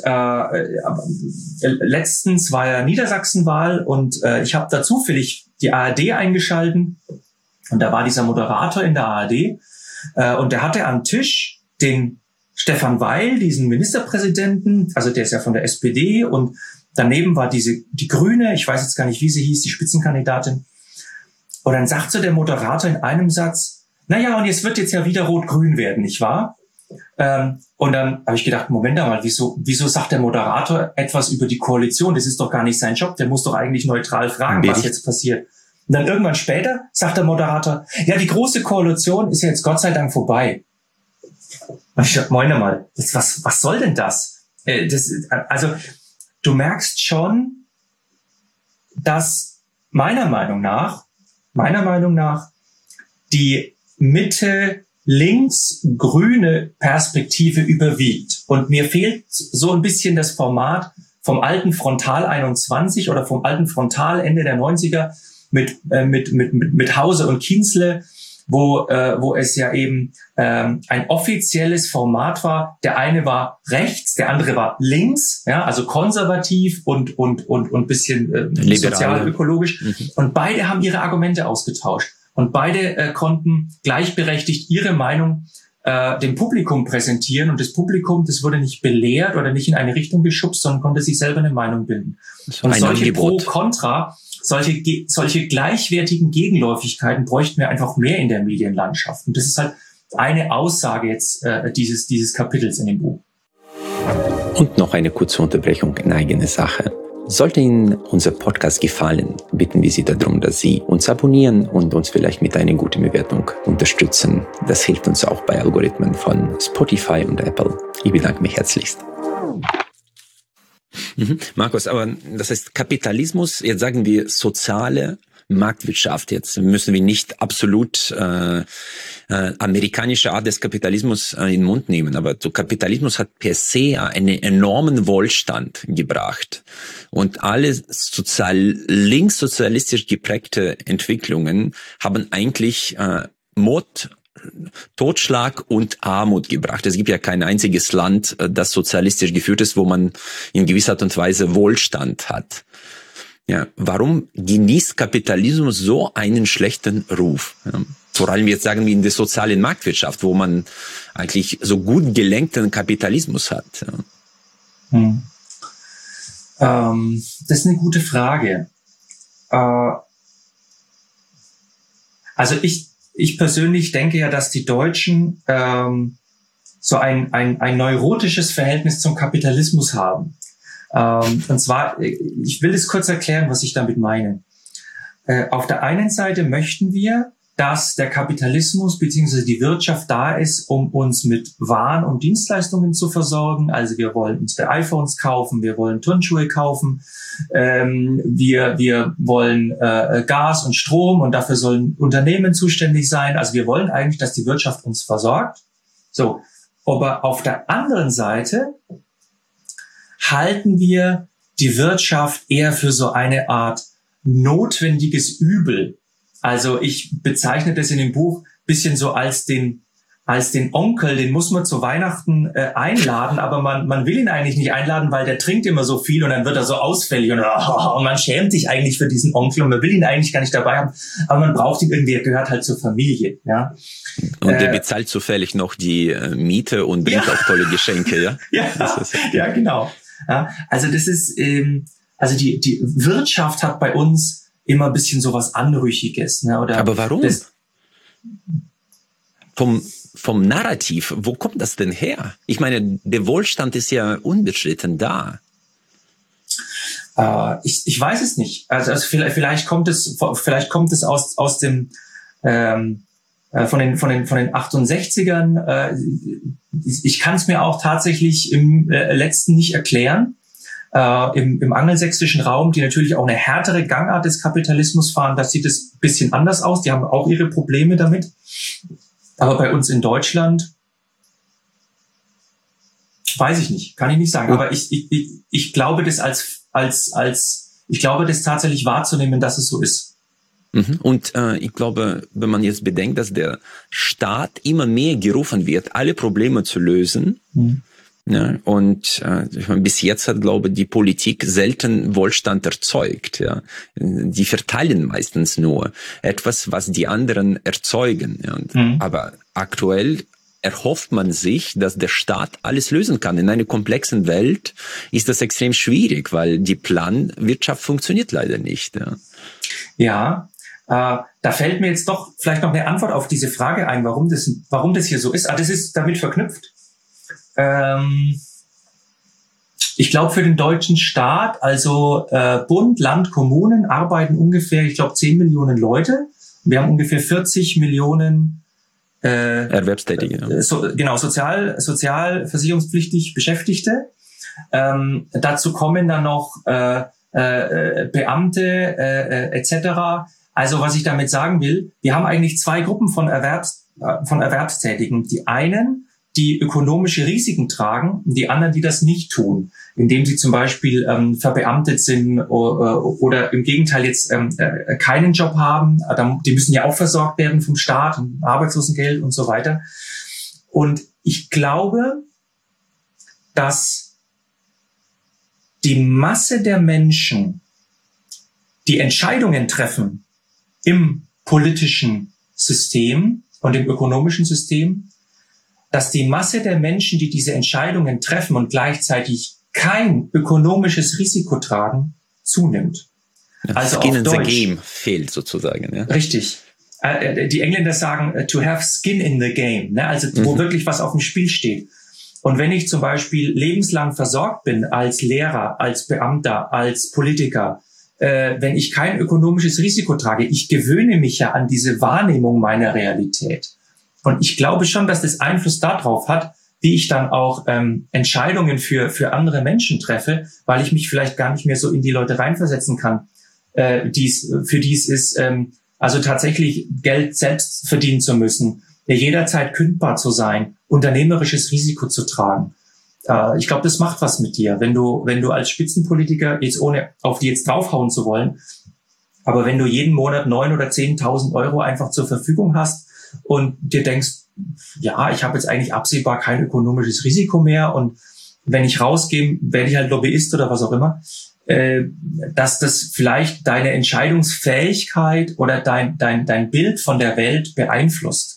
A: letztens war ja Niedersachsenwahl und ich habe da zufällig die ARD eingeschalten und da war dieser Moderator in der ARD und der hatte am Tisch den Stefan Weil, diesen Ministerpräsidenten, also der ist ja von der SPD und daneben war die Grüne, ich weiß jetzt gar nicht, wie sie hieß, die Spitzenkandidatin. Und dann sagt so der Moderator in einem Satz, naja, und es wird jetzt ja wieder Rot-Grün werden, nicht wahr? Und dann habe ich gedacht, Moment mal, wieso sagt der Moderator etwas über die Koalition? Das ist doch gar nicht sein Job, der muss doch eigentlich neutral fragen, was jetzt passiert. Und dann irgendwann später sagt der Moderator, ja, die große Koalition ist ja jetzt Gott sei Dank vorbei. Und ich dachte, moin mal, was soll denn das? Also du merkst schon, dass meiner Meinung nach die Mitte-links-grüne Perspektive überwiegt. Und mir fehlt so ein bisschen das Format vom alten Frontal 21 oder vom alten Frontal Ende der 90er mit Hause und Kienzle, wo es ja eben ein offizielles Format war. Der eine war rechts, der andere war links, ja, also konservativ und bisschen sozial-ökologisch. Und beide haben ihre Argumente ausgetauscht. Und beide konnten gleichberechtigt ihre Meinung dem Publikum präsentieren. Und das Publikum, das wurde nicht belehrt oder nicht in eine Richtung geschubst, sondern konnte sich selber eine Meinung bilden. Und solche Pro-Kontra, solche gleichwertigen Gegenläufigkeiten bräuchten wir einfach mehr in der Medienlandschaft. Und das ist halt eine Aussage jetzt dieses Kapitels in dem Buch.
B: Und noch eine kurze Unterbrechung in eigene Sache. Sollte Ihnen unser Podcast gefallen, bitten wir Sie darum, dass Sie uns abonnieren und uns vielleicht mit einer guten Bewertung unterstützen. Das hilft uns auch bei Algorithmen von Spotify und Apple. Ich bedanke mich herzlichst. Markus, aber das heißt Kapitalismus, jetzt sagen wir soziale Marktwirtschaft. Jetzt müssen wir nicht absolut amerikanische Art des Kapitalismus in den Mund nehmen, aber so Kapitalismus hat per se einen enormen Wohlstand gebracht. Und alle linkssozialistisch geprägte Entwicklungen haben eigentlich Mord, Totschlag und Armut gebracht. Es gibt ja kein einziges Land, das sozialistisch geführt ist, wo man in gewisser Art und Weise Wohlstand hat. Ja, warum genießt Kapitalismus so einen schlechten Ruf? Ja, vor allem jetzt sagen wir in der sozialen Marktwirtschaft, wo man eigentlich so gut gelenkten Kapitalismus hat. Ja.
A: Das ist eine gute Frage. Also ich persönlich denke ja, dass die Deutschen so ein neurotisches Verhältnis zum Kapitalismus haben. Und zwar, ich will es kurz erklären, was ich damit meine. Auf der einen Seite möchten wir, dass der Kapitalismus bzw. die Wirtschaft da ist, um uns mit Waren und Dienstleistungen zu versorgen. Also wir wollen unsere iPhones kaufen, wir wollen Turnschuhe kaufen, wir wollen Gas und Strom und dafür sollen Unternehmen zuständig sein. Also wir wollen eigentlich, dass die Wirtschaft uns versorgt. So, aber auf der anderen Seite halten wir die Wirtschaft eher für so eine Art notwendiges Übel. Also ich bezeichne das in dem Buch bisschen so als den Onkel, den muss man zu Weihnachten einladen, aber man will ihn eigentlich nicht einladen, weil der trinkt immer so viel und dann wird er so ausfällig und man schämt sich eigentlich für diesen Onkel und man will ihn eigentlich gar nicht dabei haben, aber man braucht ihn irgendwie, er gehört halt zur Familie. Ja.
B: Und der bezahlt zufällig noch die Miete und bringt auch tolle Geschenke, ja?
A: Ja, genau. Ja, also das ist, also die Wirtschaft hat bei uns immer ein bisschen sowas Anrüchiges. Ne? Oder
B: aber warum? Vom Narrativ, wo kommt das denn her? Ich meine, der Wohlstand ist ja unbestritten da.
A: Ich weiß es nicht. Also vielleicht kommt es aus dem von den 68ern. Ich kann es mir auch tatsächlich im letzten nicht erklären. Im angelsächsischen Raum, die natürlich auch eine härtere Gangart des Kapitalismus fahren, da sieht es ein bisschen anders aus. Die haben auch ihre Probleme damit. Aber bei uns in Deutschland weiß ich nicht, kann ich nicht sagen. Aber ich glaube das ich glaube das tatsächlich wahrzunehmen, dass es so ist.
B: Und ich glaube, wenn man jetzt bedenkt, dass der Staat immer mehr gerufen wird, alle Probleme zu lösen, ja, und ich meine, bis jetzt hat, glaube ich, die Politik selten Wohlstand erzeugt. Ja. Die verteilen meistens nur etwas, was die anderen erzeugen. Ja. Aber aktuell erhofft man sich, dass der Staat alles lösen kann. In einer komplexen Welt ist das extrem schwierig, weil die Planwirtschaft funktioniert leider nicht.
A: Ja. Da fällt mir jetzt doch vielleicht noch eine Antwort auf diese Frage ein, warum das hier so ist. Das ist damit verknüpft. Ich glaube, für den deutschen Staat, also Bund, Land, Kommunen arbeiten ungefähr, ich glaube, 10 Millionen Leute. Wir haben ungefähr 40 Millionen
B: Erwerbstätige.
A: Genau, sozialversicherungspflichtig Beschäftigte. Dazu kommen dann noch Beamte etc. Also was ich damit sagen will, wir haben eigentlich zwei Gruppen von Erwerbstätigen. Die einen, die ökonomische Risiken tragen, und die anderen, die das nicht tun, indem sie zum Beispiel verbeamtet sind oder im Gegenteil jetzt keinen Job haben. Die müssen ja auch versorgt werden vom Staat, Arbeitslosengeld und so weiter. Und ich glaube, dass die Masse der Menschen, die Entscheidungen treffen im politischen System und im ökonomischen System, dass die Masse der Menschen, die diese Entscheidungen treffen und gleichzeitig kein ökonomisches Risiko tragen, zunimmt.
B: Also Skin in the game fehlt sozusagen. Ja?
A: Richtig. Die Engländer sagen, to have skin in the game, ne? Also wo wirklich was auf dem Spiel steht. Und wenn ich zum Beispiel lebenslang versorgt bin als Lehrer, als Beamter, als Politiker, wenn ich kein ökonomisches Risiko trage, ich gewöhne mich ja an diese Wahrnehmung meiner Realität. Und ich glaube schon, dass das Einfluss darauf hat, wie ich dann auch Entscheidungen für andere Menschen treffe, weil ich mich vielleicht gar nicht mehr so in die Leute reinversetzen kann, für die es ist, also tatsächlich Geld selbst verdienen zu müssen, jederzeit kündbar zu sein, unternehmerisches Risiko zu tragen. Ich glaube, das macht was mit dir, wenn du als Spitzenpolitiker, jetzt ohne auf die jetzt draufhauen zu wollen, aber wenn du jeden Monat 9.000 oder 10.000 Euro einfach zur Verfügung hast und dir denkst, ja, ich habe jetzt eigentlich absehbar kein ökonomisches Risiko mehr und wenn ich rausgehe, werde ich halt Lobbyist oder was auch immer, dass das vielleicht deine Entscheidungsfähigkeit oder dein Bild von der Welt beeinflusst.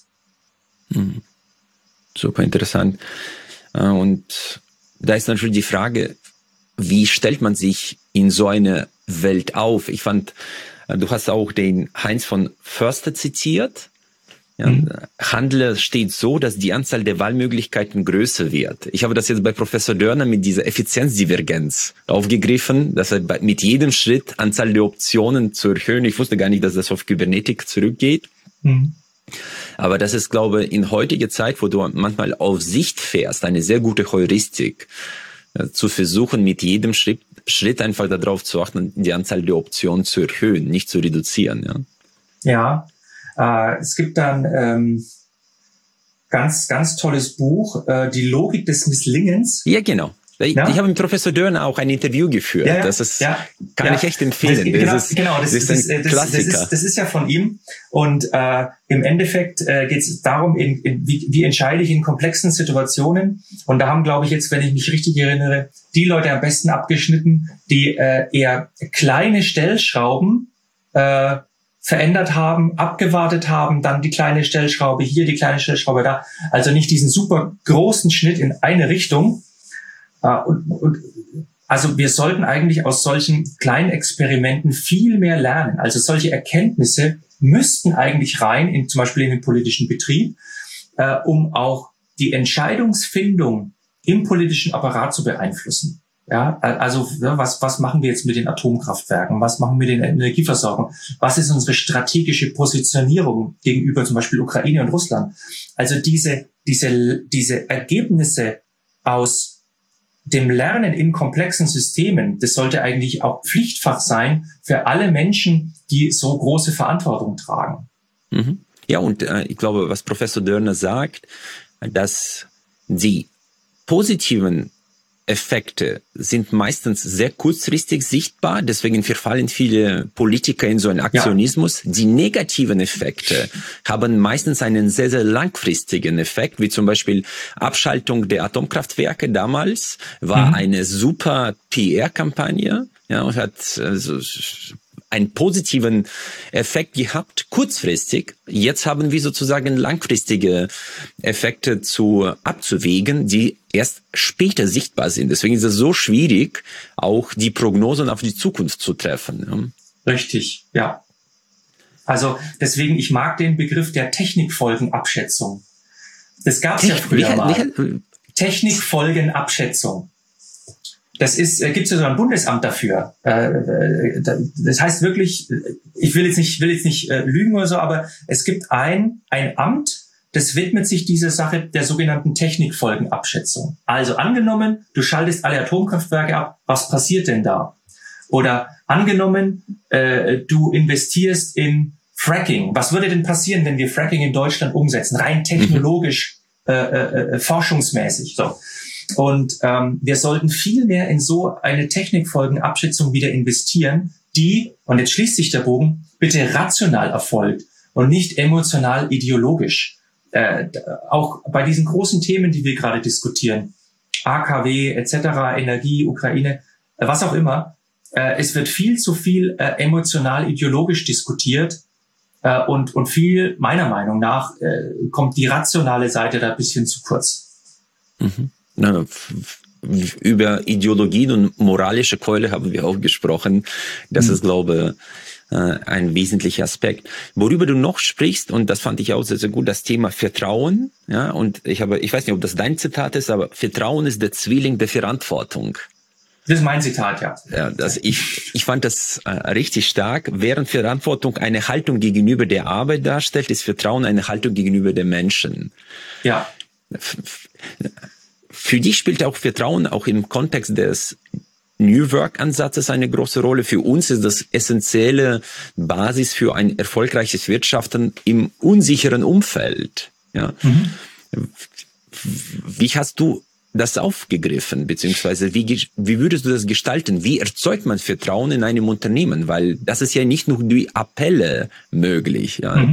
B: Super interessant. Und da ist natürlich die Frage, wie stellt man sich in so eine Welt auf? Ich fand, du hast auch den Heinz von Förster zitiert. Ja, Handel steht so, dass die Anzahl der Wahlmöglichkeiten größer wird. Ich habe das jetzt bei Professor Dörner mit dieser Effizienzdivergenz aufgegriffen, dass er mit jedem Schritt Anzahl der Optionen zu erhöhen. Ich wusste gar nicht, dass das auf Kybernetik zurückgeht. Aber das ist, glaube ich, in heutiger Zeit, wo du manchmal auf Sicht fährst, eine sehr gute Heuristik, zu versuchen, mit jedem Schritt einfach darauf zu achten, die Anzahl der Optionen zu erhöhen, nicht zu reduzieren.
A: Ja, es gibt dann ganz, ganz tolles Buch, Die Logik des Misslingens.
B: Ja, genau. Ich habe mit Professor Dörner auch ein Interview geführt.
A: Ja,
B: das ist, kann ich echt empfehlen.
A: Das ist ja von ihm. Und im Endeffekt geht es darum, wie entscheide ich in komplexen Situationen. Und da haben, glaube ich, jetzt, wenn ich mich richtig erinnere, die Leute am besten abgeschnitten, die eher kleine Stellschrauben verändert haben, abgewartet haben, dann die kleine Stellschraube hier, die kleine Stellschraube da. Also nicht diesen super großen Schnitt in eine Richtung. Also wir sollten eigentlich aus solchen kleinen Experimenten viel mehr lernen. Also solche Erkenntnisse müssten eigentlich rein, zum Beispiel in den politischen Betrieb, um auch die Entscheidungsfindung im politischen Apparat zu beeinflussen. Ja, also was machen wir jetzt mit den Atomkraftwerken? Was machen wir mit der Energieversorgung? Was ist unsere strategische Positionierung gegenüber zum Beispiel Ukraine und Russland? Also diese Ergebnisse aus dem Lernen in komplexen Systemen, das sollte eigentlich auch Pflichtfach sein für alle Menschen, die so große Verantwortung tragen.
B: Mhm. Ja, und ich glaube, was Professor Dörner sagt, dass die positiven Effekte sind meistens sehr kurzfristig sichtbar, deswegen verfallen viele Politiker in so einen Aktionismus. Ja. Die negativen Effekte haben meistens einen sehr, sehr langfristigen Effekt, wie zum Beispiel Abschaltung der Atomkraftwerke damals war eine super PR-Kampagne, ja, und hat einen positiven Effekt gehabt, kurzfristig. Jetzt haben wir sozusagen langfristige Effekte abzuwägen, die erst später sichtbar sind. Deswegen ist es so schwierig, auch die Prognosen auf die Zukunft zu treffen.
A: Richtig, ja. Also deswegen, ich mag den Begriff der Technikfolgenabschätzung. Das gab es ja früher mal. Technikfolgenabschätzung. Das gibt's ja so ein Bundesamt dafür. Das heißt wirklich, ich will jetzt nicht lügen oder so, aber es gibt ein Amt, das widmet sich dieser Sache der sogenannten Technikfolgenabschätzung. Also angenommen, du schaltest alle Atomkraftwerke ab, was passiert denn da? Oder angenommen, du investierst in Fracking. Was würde denn passieren, wenn wir Fracking in Deutschland umsetzen? Rein technologisch, forschungsmäßig. So. Und wir sollten viel mehr in so eine Technikfolgenabschätzung wieder investieren, die, und jetzt schließt sich der Bogen, bitte rational erfolgt und nicht emotional ideologisch. Auch bei diesen großen Themen, die wir gerade diskutieren, AKW etc., Energie, Ukraine, was auch immer, es wird viel zu viel emotional ideologisch diskutiert und viel, meiner Meinung nach, kommt die rationale Seite da ein bisschen zu kurz.
B: Mhm. Über Ideologien und moralische Keule haben wir auch gesprochen. Das ist, glaube ich, ein wesentlicher Aspekt. Worüber du noch sprichst, und das fand ich auch sehr, sehr gut, das Thema Vertrauen. Ja, und ich weiß nicht, ob das dein Zitat ist, aber Vertrauen ist der Zwilling der Verantwortung.
A: Das ist mein Zitat, ja.
B: Ja, ich fand das richtig stark. Während Verantwortung eine Haltung gegenüber der Arbeit darstellt, ist Vertrauen eine Haltung gegenüber den Menschen.
A: Ja.
B: Für dich spielt auch Vertrauen auch im Kontext des New Work-Ansatzes eine große Rolle. Für uns ist das essentielle Basis für ein erfolgreiches Wirtschaften im unsicheren Umfeld. Ja. Wie hast du das aufgegriffen, beziehungsweise wie würdest du das gestalten? Wie erzeugt man Vertrauen in einem Unternehmen? Weil das ist ja nicht nur durch Appelle möglich. Ja.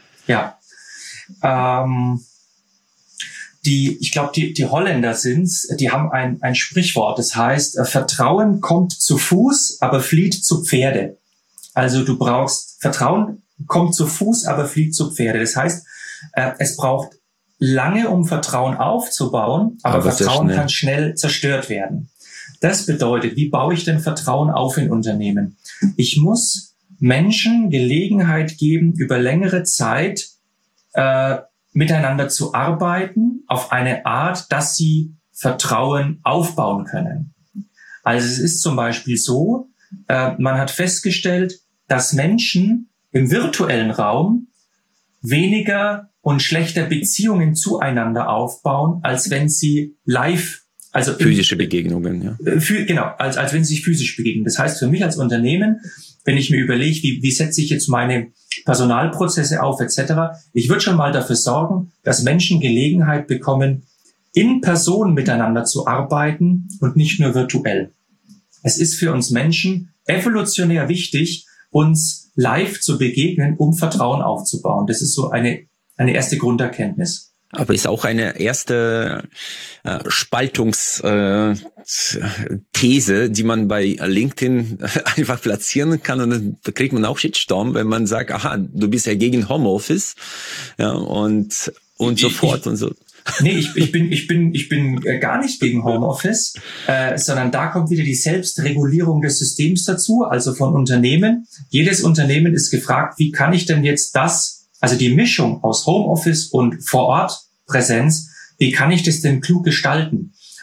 A: Ich glaube, die Holländer die haben ein Sprichwort, das heißt, Vertrauen kommt zu Fuß, aber flieht zu Pferde. Also du brauchst, Vertrauen kommt zu Fuß, aber flieht zu Pferde. Das heißt, es braucht lange, um Vertrauen aufzubauen, aber Vertrauen kann schnell zerstört werden. Das bedeutet, wie baue ich denn Vertrauen auf in Unternehmen? Ich muss Menschen Gelegenheit geben, über längere Zeit miteinander zu arbeiten, auf eine Art, dass sie Vertrauen aufbauen können. Also es ist zum Beispiel so, man hat festgestellt, dass Menschen im virtuellen Raum weniger und schlechter Beziehungen zueinander aufbauen, als wenn sie live, also
B: physische Begegnungen, ja.
A: Genau, als wenn sie sich physisch begegnen. Das heißt, für mich als Unternehmen, wenn ich mir überlege, wie setze ich jetzt meine Personalprozesse auf etc., ich würde schon mal dafür sorgen, dass Menschen Gelegenheit bekommen, in Person miteinander zu arbeiten und nicht nur virtuell. Es ist für uns Menschen evolutionär wichtig, uns live zu begegnen, um Vertrauen aufzubauen. Das ist so eine erste Grunderkenntnis.
B: Aber ist auch eine erste Spaltungsthese, die man bei LinkedIn einfach platzieren kann, und dann kriegt man auch Shitstorm, wenn man sagt, aha, du bist ja gegen Homeoffice, ja, und so fort und so.
A: Nee, ich bin gar nicht gegen Homeoffice, sondern da kommt wieder die Selbstregulierung des Systems dazu, also von Unternehmen. Jedes Unternehmen ist gefragt, wie kann ich denn jetzt also die Mischung aus Homeoffice und Vor-Ort-Präsenz, wie kann ich das denn klug gestalten?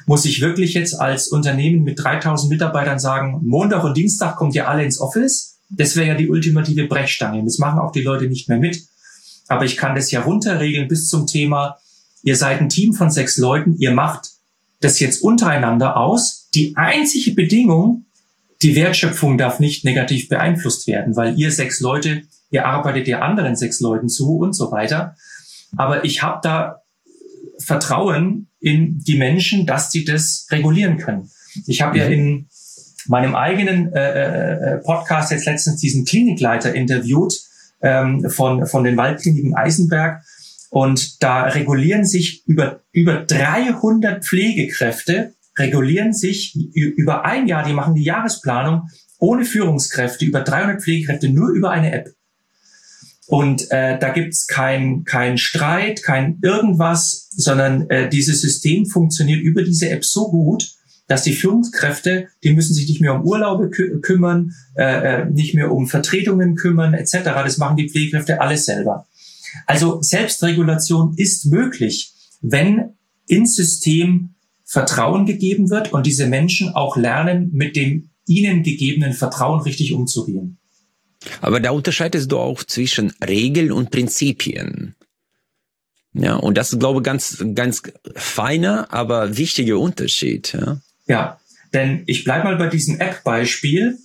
A: Muss ich wirklich jetzt als Unternehmen mit 3000 Mitarbeitern sagen, Montag und Dienstag kommt ihr alle ins Office? Das wäre ja die ultimative Brechstange. Das machen auch die Leute nicht mehr mit. Aber ich kann das ja runterregeln bis zum Thema, ihr seid ein Team von 6 Leuten, ihr macht das jetzt untereinander aus. Die einzige Bedingung, die Wertschöpfung darf nicht negativ beeinflusst werden, weil ihr 6 Leute, ihr arbeitet ja anderen 6 Leuten zu und so weiter. Aber ich habe da Vertrauen in die Menschen, dass sie das regulieren können. Ich habe ja in meinem eigenen Podcast jetzt letztens diesen Klinikleiter interviewt von den Waldkliniken Eisenberg. Und da regulieren sich über 300 Pflegekräfte, regulieren sich über ein Jahr, die machen die Jahresplanung ohne Führungskräfte, über 300 Pflegekräfte nur über eine App. Und da gibt's kein Streit, kein irgendwas, sondern dieses System funktioniert über diese App so gut, dass die Führungskräfte, die müssen sich nicht mehr um Urlaube kümmern, nicht mehr um Vertretungen kümmern, etc. Das machen die Pflegekräfte alles selber. Also Selbstregulation ist möglich, wenn ins System Vertrauen gegeben wird und diese Menschen auch lernen, mit dem ihnen gegebenen Vertrauen richtig umzugehen.
B: Aber da unterscheidest du auch zwischen Regeln und Prinzipien. Ja, und das ist, glaube ich, ganz feiner, aber wichtiger Unterschied.
A: Ja, denn ich bleibe mal bei diesem App-Beispiel.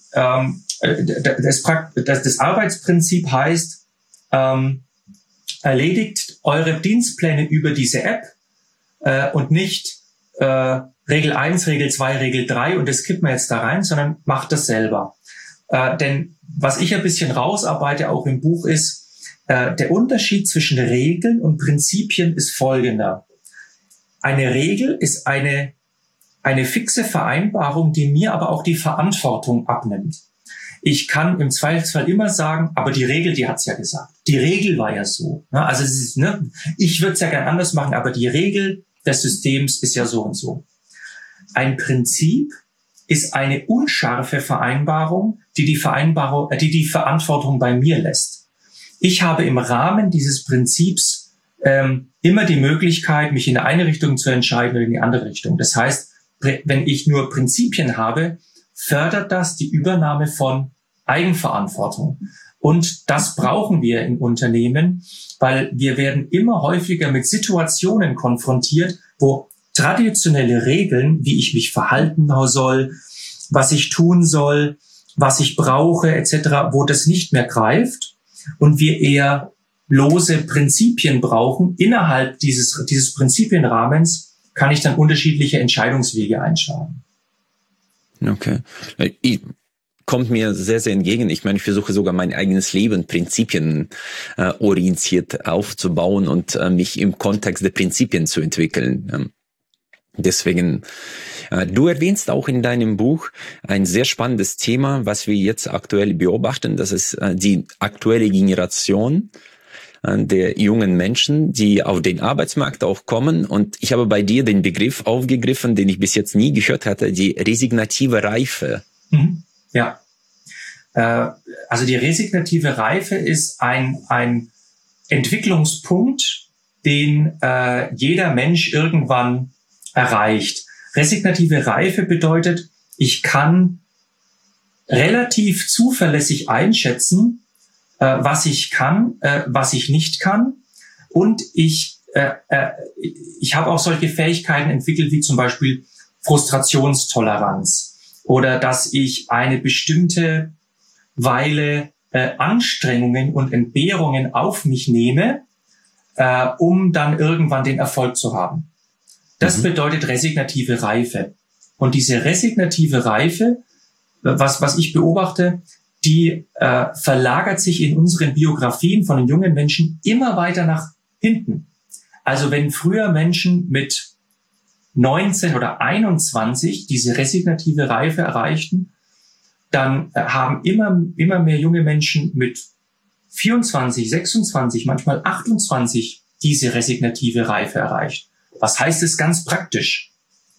A: Das Arbeitsprinzip heißt, erledigt eure Dienstpläne über diese App und nicht Regel 1, Regel 2, Regel 3 und das kippt man jetzt da rein, sondern macht das selber. Denn was ich ein bisschen rausarbeite, auch im Buch, ist, der Unterschied zwischen Regeln und Prinzipien ist folgender. Eine Regel ist eine fixe Vereinbarung, die mir aber auch die Verantwortung abnimmt. Ich kann im Zweifelsfall immer sagen, aber die Regel, die hat's ja gesagt. Die Regel war ja so. Also es ist, ich würde es ja gern anders machen, aber die Regel des Systems ist ja so und so. Ein Prinzip ist eine unscharfe Vereinbarung, die die Verantwortung bei mir lässt. Ich habe im Rahmen dieses Prinzips immer die Möglichkeit, mich in eine Richtung zu entscheiden oder in die andere Richtung. Das heißt, wenn ich nur Prinzipien habe, fördert das die Übernahme von Eigenverantwortung. Und das brauchen wir im Unternehmen, weil wir werden immer häufiger mit Situationen konfrontiert, wo traditionelle Regeln, wie ich mich verhalten soll, was ich tun soll, was ich brauche, etc., wo das nicht mehr greift und wir eher lose Prinzipien brauchen. Innerhalb dieses Prinzipienrahmens kann ich dann unterschiedliche Entscheidungswege einschlagen.
B: Okay. Kommt mir sehr, sehr entgegen. Ich meine, ich versuche sogar mein eigenes Leben prinzipienorientiert aufzubauen und mich im Kontext der Prinzipien zu entwickeln. Deswegen, du erwähnst auch in deinem Buch ein sehr spannendes Thema, was wir jetzt aktuell beobachten. Das ist die aktuelle Generation der jungen Menschen, die auf den Arbeitsmarkt auch kommen. Und ich habe bei dir den Begriff aufgegriffen, den ich bis jetzt nie gehört hatte, die resignative Reife.
A: Ja, also die resignative Reife ist ein Entwicklungspunkt, den jeder Mensch irgendwann erreicht. Resignative Reife bedeutet, ich kann relativ zuverlässig einschätzen, was ich kann, was ich nicht kann. Und ich habe auch solche Fähigkeiten entwickelt, wie zum Beispiel Frustrationstoleranz oder dass ich eine bestimmte Weile Anstrengungen und Entbehrungen auf mich nehme, um dann irgendwann den Erfolg zu haben. Das bedeutet resignative Reife. Und diese resignative Reife, was ich beobachte, die verlagert sich in unseren Biografien von den jungen Menschen immer weiter nach hinten. Also wenn früher Menschen mit 19 oder 21 diese resignative Reife erreichten, dann haben immer mehr junge Menschen mit 24, 26, manchmal 28 diese resignative Reife erreicht. Was heißt es ganz praktisch?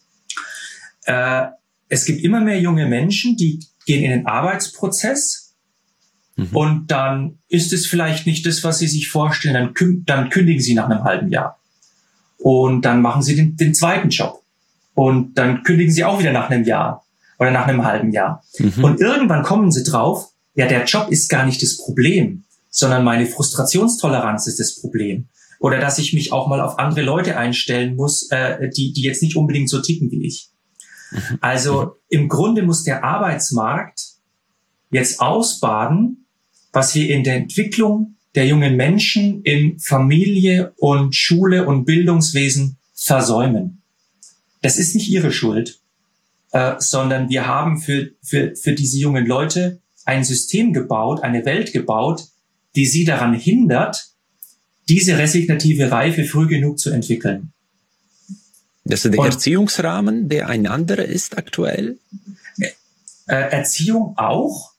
A: Es gibt immer mehr junge Menschen, die gehen in den Arbeitsprozess und dann ist es vielleicht nicht das, was sie sich vorstellen, dann kündigen sie nach einem halben Jahr. Und dann machen sie den zweiten Job. Und dann kündigen sie auch wieder nach einem Jahr oder nach einem halben Jahr. Und irgendwann kommen sie drauf, ja, der Job ist gar nicht das Problem, sondern meine Frustrationstoleranz ist das Problem. Oder dass ich mich auch mal auf andere Leute einstellen muss, die jetzt nicht unbedingt so ticken wie ich. Also im Grunde muss der Arbeitsmarkt jetzt ausbaden, was wir in der Entwicklung der jungen Menschen in Familie und Schule und Bildungswesen versäumen. Das ist nicht ihre Schuld, sondern wir haben für diese jungen Leute ein System gebaut, eine Welt gebaut, die sie daran hindert, diese resignative Reife früh genug zu entwickeln.
B: Das ist der Erziehungsrahmen, der ein anderer ist aktuell?
A: Erziehung auch.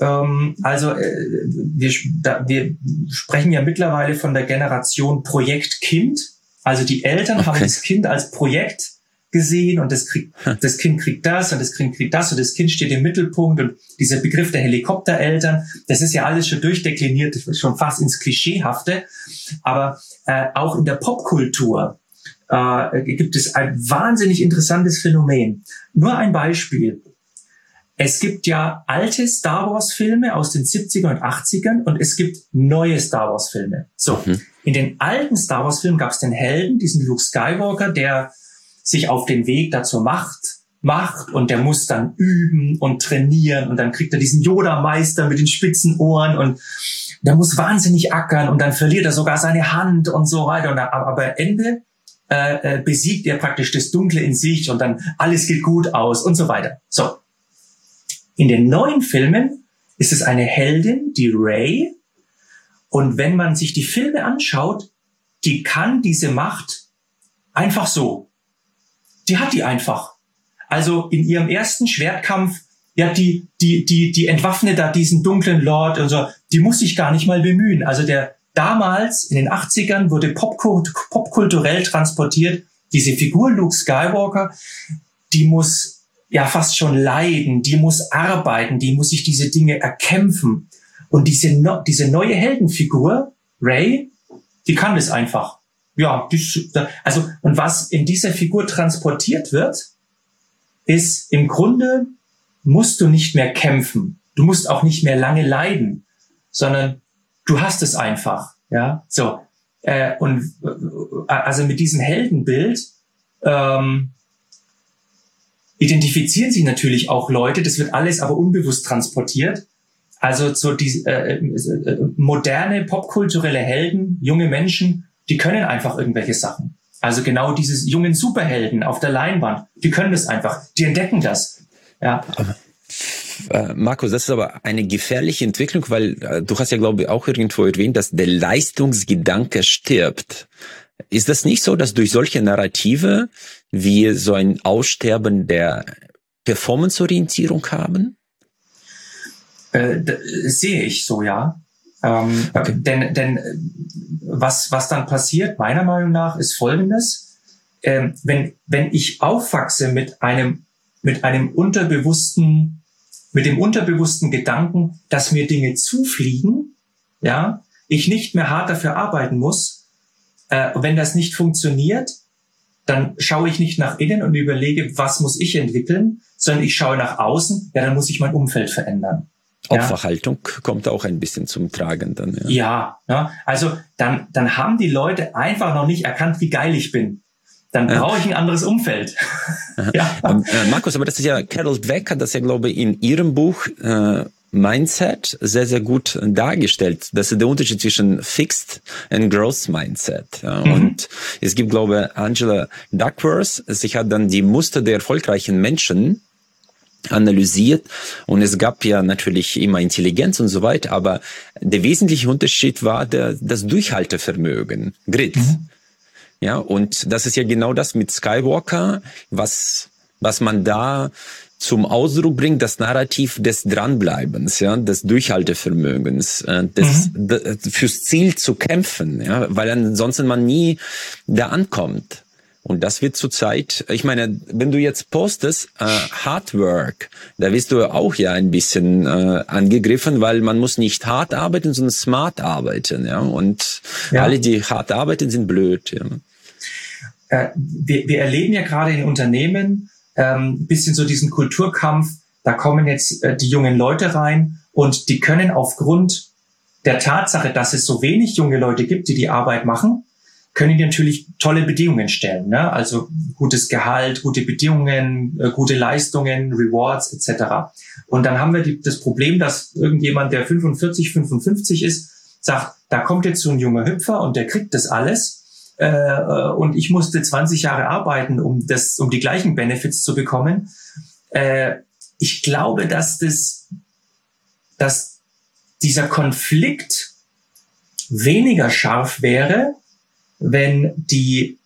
A: Wir sprechen ja mittlerweile von der Generation Projekt-Kind. Also die Eltern haben das Kind als Projekt gesehen und das Kind kriegt das und das Kind kriegt das und das Kind steht im Mittelpunkt und dieser Begriff der Helikoptereltern, das ist ja alles schon durchdekliniert, das ist schon fast ins Klischeehafte. Aber auch in der Popkultur gibt es ein wahnsinnig interessantes Phänomen. Nur ein Beispiel. Es gibt ja alte Star Wars Filme aus den 70er und 80ern und es gibt neue Star Wars Filme. So, in den alten Star Wars Filmen gab es den Helden, diesen Luke Skywalker, der sich auf den Weg da zur Macht macht und der muss dann üben und trainieren und dann kriegt er diesen Yoda-Meister mit den spitzen Ohren und der muss wahnsinnig ackern und dann verliert er sogar seine Hand und so weiter. Und aber am Ende besiegt er praktisch das Dunkle in sich und dann alles geht gut aus und so weiter. So. In den neuen Filmen ist es eine Heldin, die Rey. Und wenn man sich die Filme anschaut, die kann diese Macht einfach so. Die hat die einfach. Also in ihrem ersten Schwertkampf, ja, die entwaffnet da diesen dunklen Lord und so. Die muss sich gar nicht mal bemühen. Also damals, in den 80ern, wurde popkulturell transportiert, diese Figur Luke Skywalker, die muss ja fast schon leiden, die muss arbeiten, die muss sich diese Dinge erkämpfen. Und diese neue Heldenfigur, Rey, die kann das einfach. Ja, und was in dieser Figur transportiert wird, ist im Grunde, musst du nicht mehr kämpfen. Du musst auch nicht mehr lange leiden, sondern du hast es einfach. Ja, so. Also mit diesem Heldenbild, identifizieren sich natürlich auch Leute, das wird alles aber unbewusst transportiert. Also so die moderne popkulturelle Helden, junge Menschen, die können einfach irgendwelche Sachen. Also genau dieses jungen Superhelden auf der Leinwand, die können das einfach, die entdecken das. Ja.
B: Markus, das ist aber eine gefährliche Entwicklung, weil du hast ja, glaube ich, auch irgendwo erwähnt, dass der Leistungsgedanke stirbt. Ist das nicht so, dass durch solche Narrative wir so ein Aussterben der Performance-Orientierung haben?
A: Sehe ich so, ja. Denn was dann passiert, meiner Meinung nach, ist Folgendes. Wenn ich aufwachse mit dem unterbewussten Gedanken, dass mir Dinge zufliegen, ja, ich nicht mehr hart dafür arbeiten muss, wenn das nicht funktioniert, dann schaue ich nicht nach innen und überlege, was muss ich entwickeln, sondern ich schaue nach außen, ja, dann muss ich mein Umfeld verändern.
B: Opferhaltung kommt auch ein bisschen zum Tragen dann.
A: Ja, also dann haben die Leute einfach noch nicht erkannt, wie geil ich bin. Dann brauche ich ein anderes Umfeld. Ja.
B: Markus, aber das ist ja, Carol Dweck hat das ja, glaube ich, in ihrem Buch Mindset sehr, sehr gut dargestellt. Das ist der Unterschied zwischen Fixed and Growth Mindset. Ja. Und es gibt, glaube ich, Angela Duckworth, sie hat dann die Muster der erfolgreichen Menschen analysiert und es gab ja natürlich immer Intelligenz und so weiter, aber der wesentliche Unterschied war das Durchhaltevermögen, Grit. Ja, und das ist ja genau das mit Skywalker, was man da zum Ausdruck bringt, das Narrativ des Dranbleibens, ja, des Durchhaltevermögens, fürs Ziel zu kämpfen, ja, weil ansonsten man nie da ankommt. Und das wird zurzeit, ich meine, wenn du jetzt postest, Hard Work, da wirst du auch ja ein bisschen angegriffen, weil man muss nicht hart arbeiten, sondern smart arbeiten, ja. Und alle, die hart arbeiten, sind blöd, ja.
A: wir erleben ja gerade in Unternehmen ein bisschen so diesen Kulturkampf. Da kommen jetzt die jungen Leute rein und die können aufgrund der Tatsache, dass es so wenig junge Leute gibt, die die Arbeit machen, können die natürlich tolle Bedingungen stellen, ne? Also gutes Gehalt, gute Bedingungen, gute Leistungen, Rewards etc. Und dann haben wir das Problem, dass irgendjemand, der 45, 55 ist, sagt, da kommt jetzt so ein junger Hüpfer und der kriegt das alles und ich musste 20 Jahre arbeiten, um die gleichen Benefits zu bekommen. Ich glaube, dass dieser Konflikt weniger scharf wäre, wenn die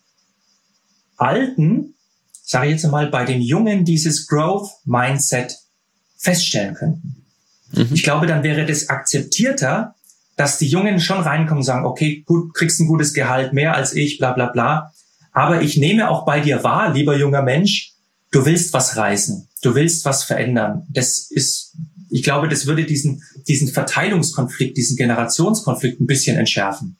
A: Alten, sage ich jetzt mal, bei den Jungen dieses Growth-Mindset feststellen könnten. Ich glaube, dann wäre das akzeptierter, dass die Jungen schon reinkommen und sagen, okay, gut, kriegst ein gutes Gehalt, mehr als ich, bla bla bla. Aber ich nehme auch bei dir wahr, lieber junger Mensch, du willst was reißen, du willst was verändern. Ich glaube, das würde diesen Verteilungskonflikt, diesen Generationskonflikt ein bisschen entschärfen.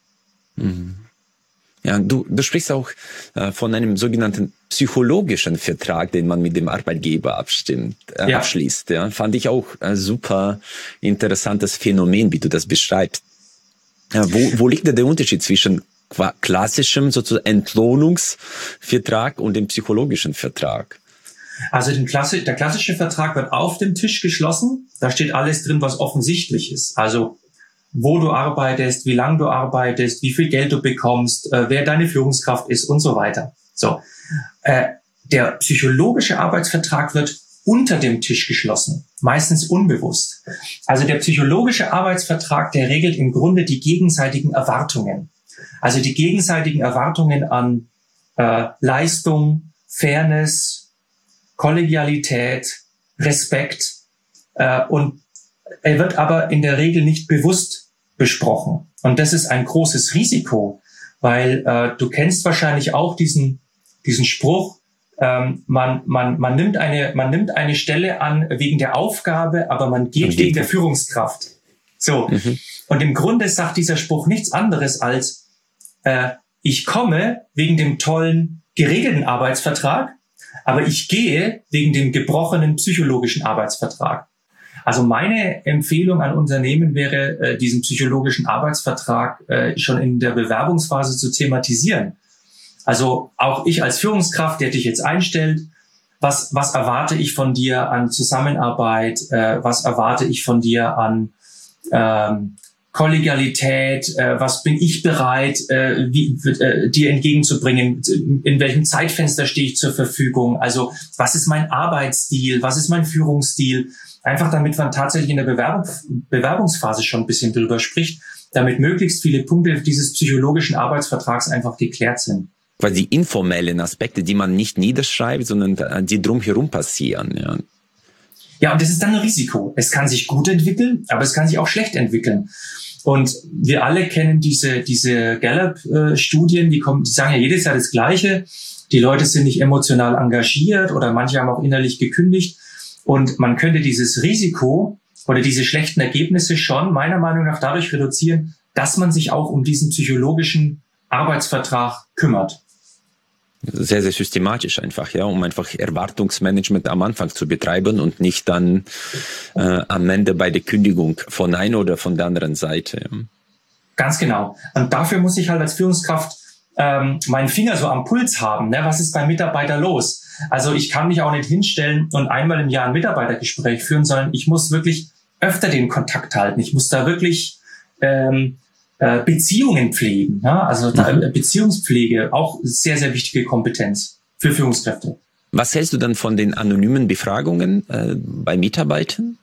B: Ja, du sprichst auch von einem sogenannten psychologischen Vertrag, den man mit dem Arbeitgeber abschließt. Ja, fand ich auch ein super interessantes Phänomen, wie du das beschreibst. Wo liegt denn der Unterschied zwischen klassischem sozusagen Entlohnungsvertrag und dem psychologischen Vertrag?
A: Also der klassische Vertrag wird auf dem Tisch geschlossen. Da steht alles drin, was offensichtlich ist. Also wo du arbeitest, wie lange du arbeitest, wie viel Geld du bekommst, wer deine Führungskraft ist und so weiter. So, der psychologische Arbeitsvertrag wird unter dem Tisch geschlossen, meistens unbewusst. Also der psychologische Arbeitsvertrag, der regelt im Grunde die gegenseitigen Erwartungen. Also die gegenseitigen Erwartungen an Leistung, Fairness, Kollegialität, Respekt und er wird aber in der Regel nicht bewusst besprochen. Und das ist ein großes Risiko, weil du kennst wahrscheinlich auch diesen Spruch, man nimmt eine Stelle an wegen der Aufgabe, aber man geht wegen der Führungskraft. So. Und im Grunde sagt dieser Spruch nichts anderes als, ich komme wegen dem tollen, geregelten Arbeitsvertrag, aber ich gehe wegen dem gebrochenen psychologischen Arbeitsvertrag. Also meine Empfehlung an Unternehmen wäre, diesen psychologischen Arbeitsvertrag schon in der Bewerbungsphase zu thematisieren. Also auch ich als Führungskraft, der dich jetzt einstellt, was erwarte ich von dir an Zusammenarbeit, was erwarte ich von dir an Kollegialität, was bin ich bereit, dir entgegenzubringen, in welchem Zeitfenster stehe ich zur Verfügung, also was ist mein Arbeitsstil, was ist mein Führungsstil, einfach damit man tatsächlich in der Bewerbungsphase schon ein bisschen drüber spricht, damit möglichst viele Punkte dieses psychologischen Arbeitsvertrags einfach geklärt sind.
B: Weil die informellen Aspekte, die man nicht niederschreibt, sondern die drumherum passieren. Ja.
A: Ja, und das ist dann ein Risiko. Es kann sich gut entwickeln, aber es kann sich auch schlecht entwickeln. Und wir alle kennen diese Gallup-Studien, die sagen ja jedes Jahr das Gleiche. Die Leute sind nicht emotional engagiert oder manche haben auch innerlich gekündigt. Und man könnte dieses Risiko oder diese schlechten Ergebnisse schon meiner Meinung nach dadurch reduzieren, dass man sich auch um diesen psychologischen Arbeitsvertrag kümmert.
B: Sehr, sehr systematisch einfach, ja, um einfach Erwartungsmanagement am Anfang zu betreiben und nicht dann am Ende bei der Kündigung von einer oder von der anderen Seite. Ja.
A: Ganz genau. Und dafür muss ich halt als Führungskraft meinen Finger so am Puls haben. Ne? Was ist beim Mitarbeiter los? Also ich kann mich auch nicht hinstellen und einmal im Jahr ein Mitarbeitergespräch führen, sondern ich muss wirklich öfter den Kontakt halten. Ich muss da wirklich Beziehungen pflegen. Ja? Also Beziehungspflege, auch sehr, sehr wichtige Kompetenz für Führungskräfte.
B: Was hältst du dann von den anonymen Befragungen bei Mitarbeitern?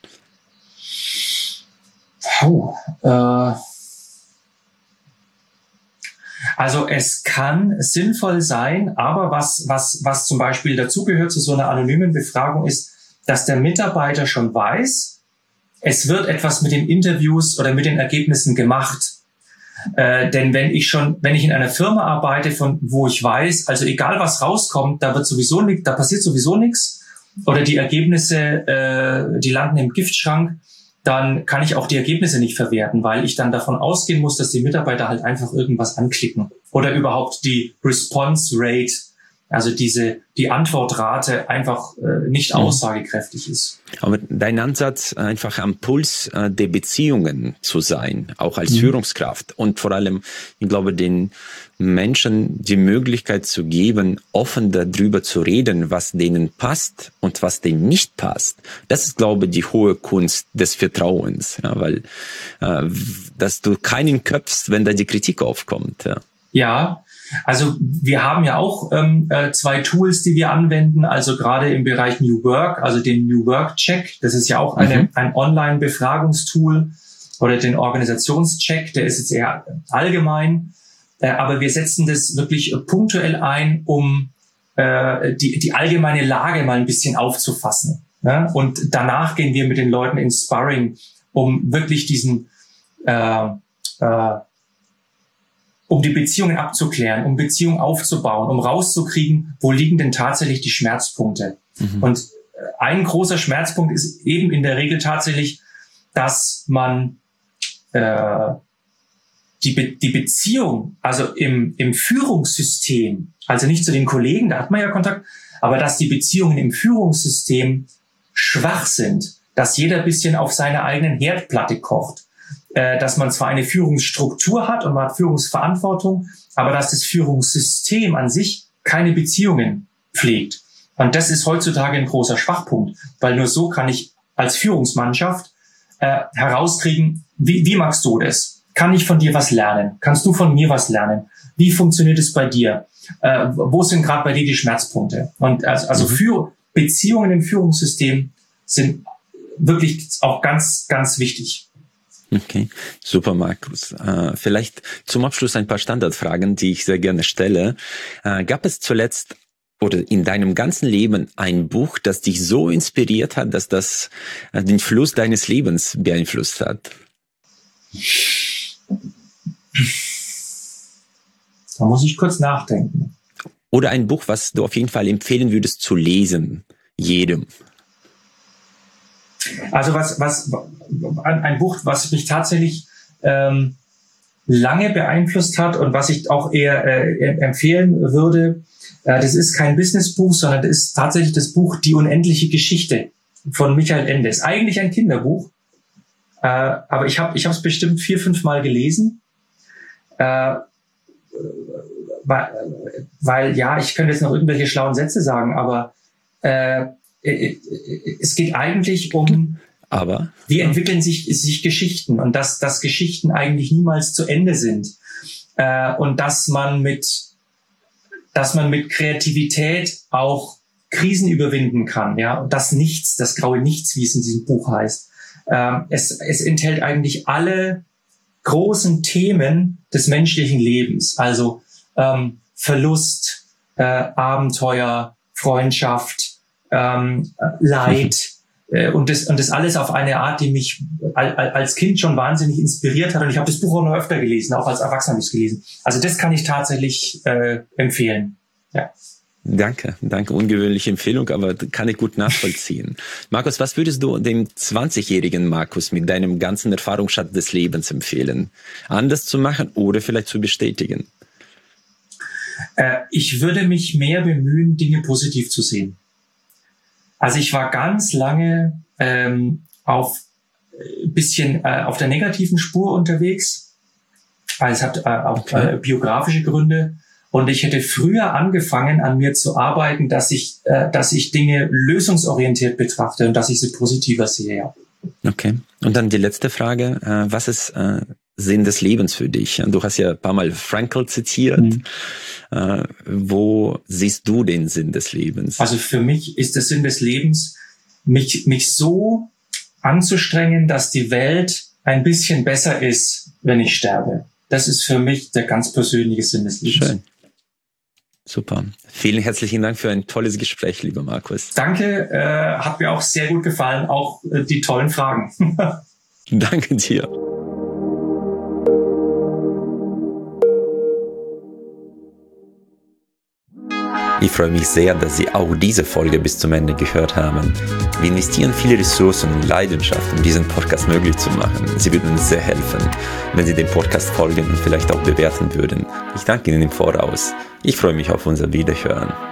A: Also es kann sinnvoll sein, aber was zum Beispiel dazugehört zu so einer anonymen Befragung ist, dass der Mitarbeiter schon weiß, es wird etwas mit den Interviews oder mit den Ergebnissen gemacht. Denn wenn ich in einer Firma arbeite, wo ich weiß, also egal was rauskommt, da passiert sowieso nichts, oder die Ergebnisse, die landen im Giftschrank, dann kann ich auch die Ergebnisse nicht verwerten, weil ich dann davon ausgehen muss, dass die Mitarbeiter halt einfach irgendwas anklicken oder überhaupt die Response Rate, also die Antwortrate einfach nicht aussagekräftig ist.
B: Aber dein Ansatz, einfach am Puls der Beziehungen zu sein, auch als Führungskraft und vor allem, ich glaube, den Menschen die Möglichkeit zu geben, offen darüber zu reden, was denen passt und was denen nicht passt. Das ist, glaube ich, die hohe Kunst des Vertrauens, ja, weil dass du keinen köpfst, wenn da die Kritik aufkommt.
A: Ja, also wir haben ja auch 2 Tools, die wir anwenden, also gerade im Bereich New Work, also den New Work Check, das ist ja auch ein Online-Befragungstool, oder den Organisationscheck, der ist jetzt eher allgemein, aber wir setzen das wirklich punktuell ein, um die allgemeine Lage mal ein bisschen aufzufassen. Ne? Und danach gehen wir mit den Leuten ins Sparring, um wirklich um die Beziehungen abzuklären, um Beziehungen aufzubauen, um rauszukriegen, wo liegen denn tatsächlich die Schmerzpunkte. Und ein großer Schmerzpunkt ist eben in der Regel tatsächlich, dass man die Beziehung, also im Führungssystem, also nicht zu den Kollegen, da hat man ja Kontakt, aber dass die Beziehungen im Führungssystem schwach sind, dass jeder ein bisschen auf seiner eigenen Herdplatte kocht, dass man zwar eine Führungsstruktur hat und man hat Führungsverantwortung, aber dass das Führungssystem an sich keine Beziehungen pflegt. Und das ist heutzutage ein großer Schwachpunkt, weil nur so kann ich als Führungsmannschaft herauskriegen, wie magst du das? Kann ich von dir was lernen? Kannst du von mir was lernen? Wie funktioniert es bei dir? Wo sind gerade bei dir die Schmerzpunkte? Und also für Beziehungen im Führungssystem sind wirklich auch ganz, ganz wichtig.
B: Okay, super, Markus. Vielleicht zum Abschluss ein paar Standardfragen, die ich sehr gerne stelle. Gab es zuletzt oder in deinem ganzen Leben ein Buch, das dich so inspiriert hat, dass das den Fluss deines Lebens beeinflusst hat?
A: Da muss ich kurz nachdenken.
B: Oder ein Buch, was du auf jeden Fall empfehlen würdest zu lesen, jedem?
A: Also ein Buch, was mich tatsächlich lange beeinflusst hat und was ich auch eher empfehlen würde, das ist kein Businessbuch, sondern das ist tatsächlich das Buch Die unendliche Geschichte von Michael Ende. Ist eigentlich ein Kinderbuch, aber ich habe es bestimmt 4-5 Mal gelesen, weil ja, ich könnte jetzt noch irgendwelche schlauen Sätze sagen, aber es geht eigentlich um, wie entwickeln sich Geschichten und dass Geschichten eigentlich niemals zu Ende sind und dass man mit Kreativität auch Krisen überwinden kann, ja, und das graue Nichts, wie es in diesem Buch heißt. Es enthält eigentlich alle großen Themen des menschlichen Lebens, also Verlust, Abenteuer, Freundschaft, Leid und das alles auf eine Art, die mich als Kind schon wahnsinnig inspiriert hat. Und ich habe das Buch auch noch öfter gelesen, auch als Erwachsener habe ich es gelesen. Also das kann ich tatsächlich empfehlen. Ja.
B: Danke. Ungewöhnliche Empfehlung, aber kann ich gut nachvollziehen. Markus, was würdest du dem 20-jährigen Markus mit deinem ganzen Erfahrungsschatz des Lebens empfehlen? Anders zu machen oder vielleicht zu bestätigen?
A: Ich würde mich mehr bemühen, Dinge positiv zu sehen. Also ich war ganz lange auf der negativen Spur unterwegs. Also es hat auch biografische Gründe. Und ich hätte früher angefangen, an mir zu arbeiten, dass ich Dinge lösungsorientiert betrachte und dass ich sie positiver sehe. Ja.
B: Okay. Und dann die letzte Frage. Was ist Sinn des Lebens für dich? Du hast ja ein paar Mal Frankl zitiert. Wo siehst du den Sinn des Lebens?
A: Also für mich ist der Sinn des Lebens, mich so anzustrengen, dass die Welt ein bisschen besser ist, wenn ich sterbe. Das ist für mich der ganz persönliche Sinn des Lebens.
B: Schön. Super. Vielen herzlichen Dank für ein tolles Gespräch, lieber Markus.
A: Danke, hat mir auch sehr gut gefallen, auch die tollen Fragen.
B: Danke dir. Ich freue mich sehr, dass Sie auch diese Folge bis zum Ende gehört haben. Wir investieren viele Ressourcen und Leidenschaft, um diesen Podcast möglich zu machen. Sie würden uns sehr helfen, wenn Sie dem Podcast folgen und vielleicht auch bewerten würden. Ich danke Ihnen im Voraus. Ich freue mich auf unser Wiederhören.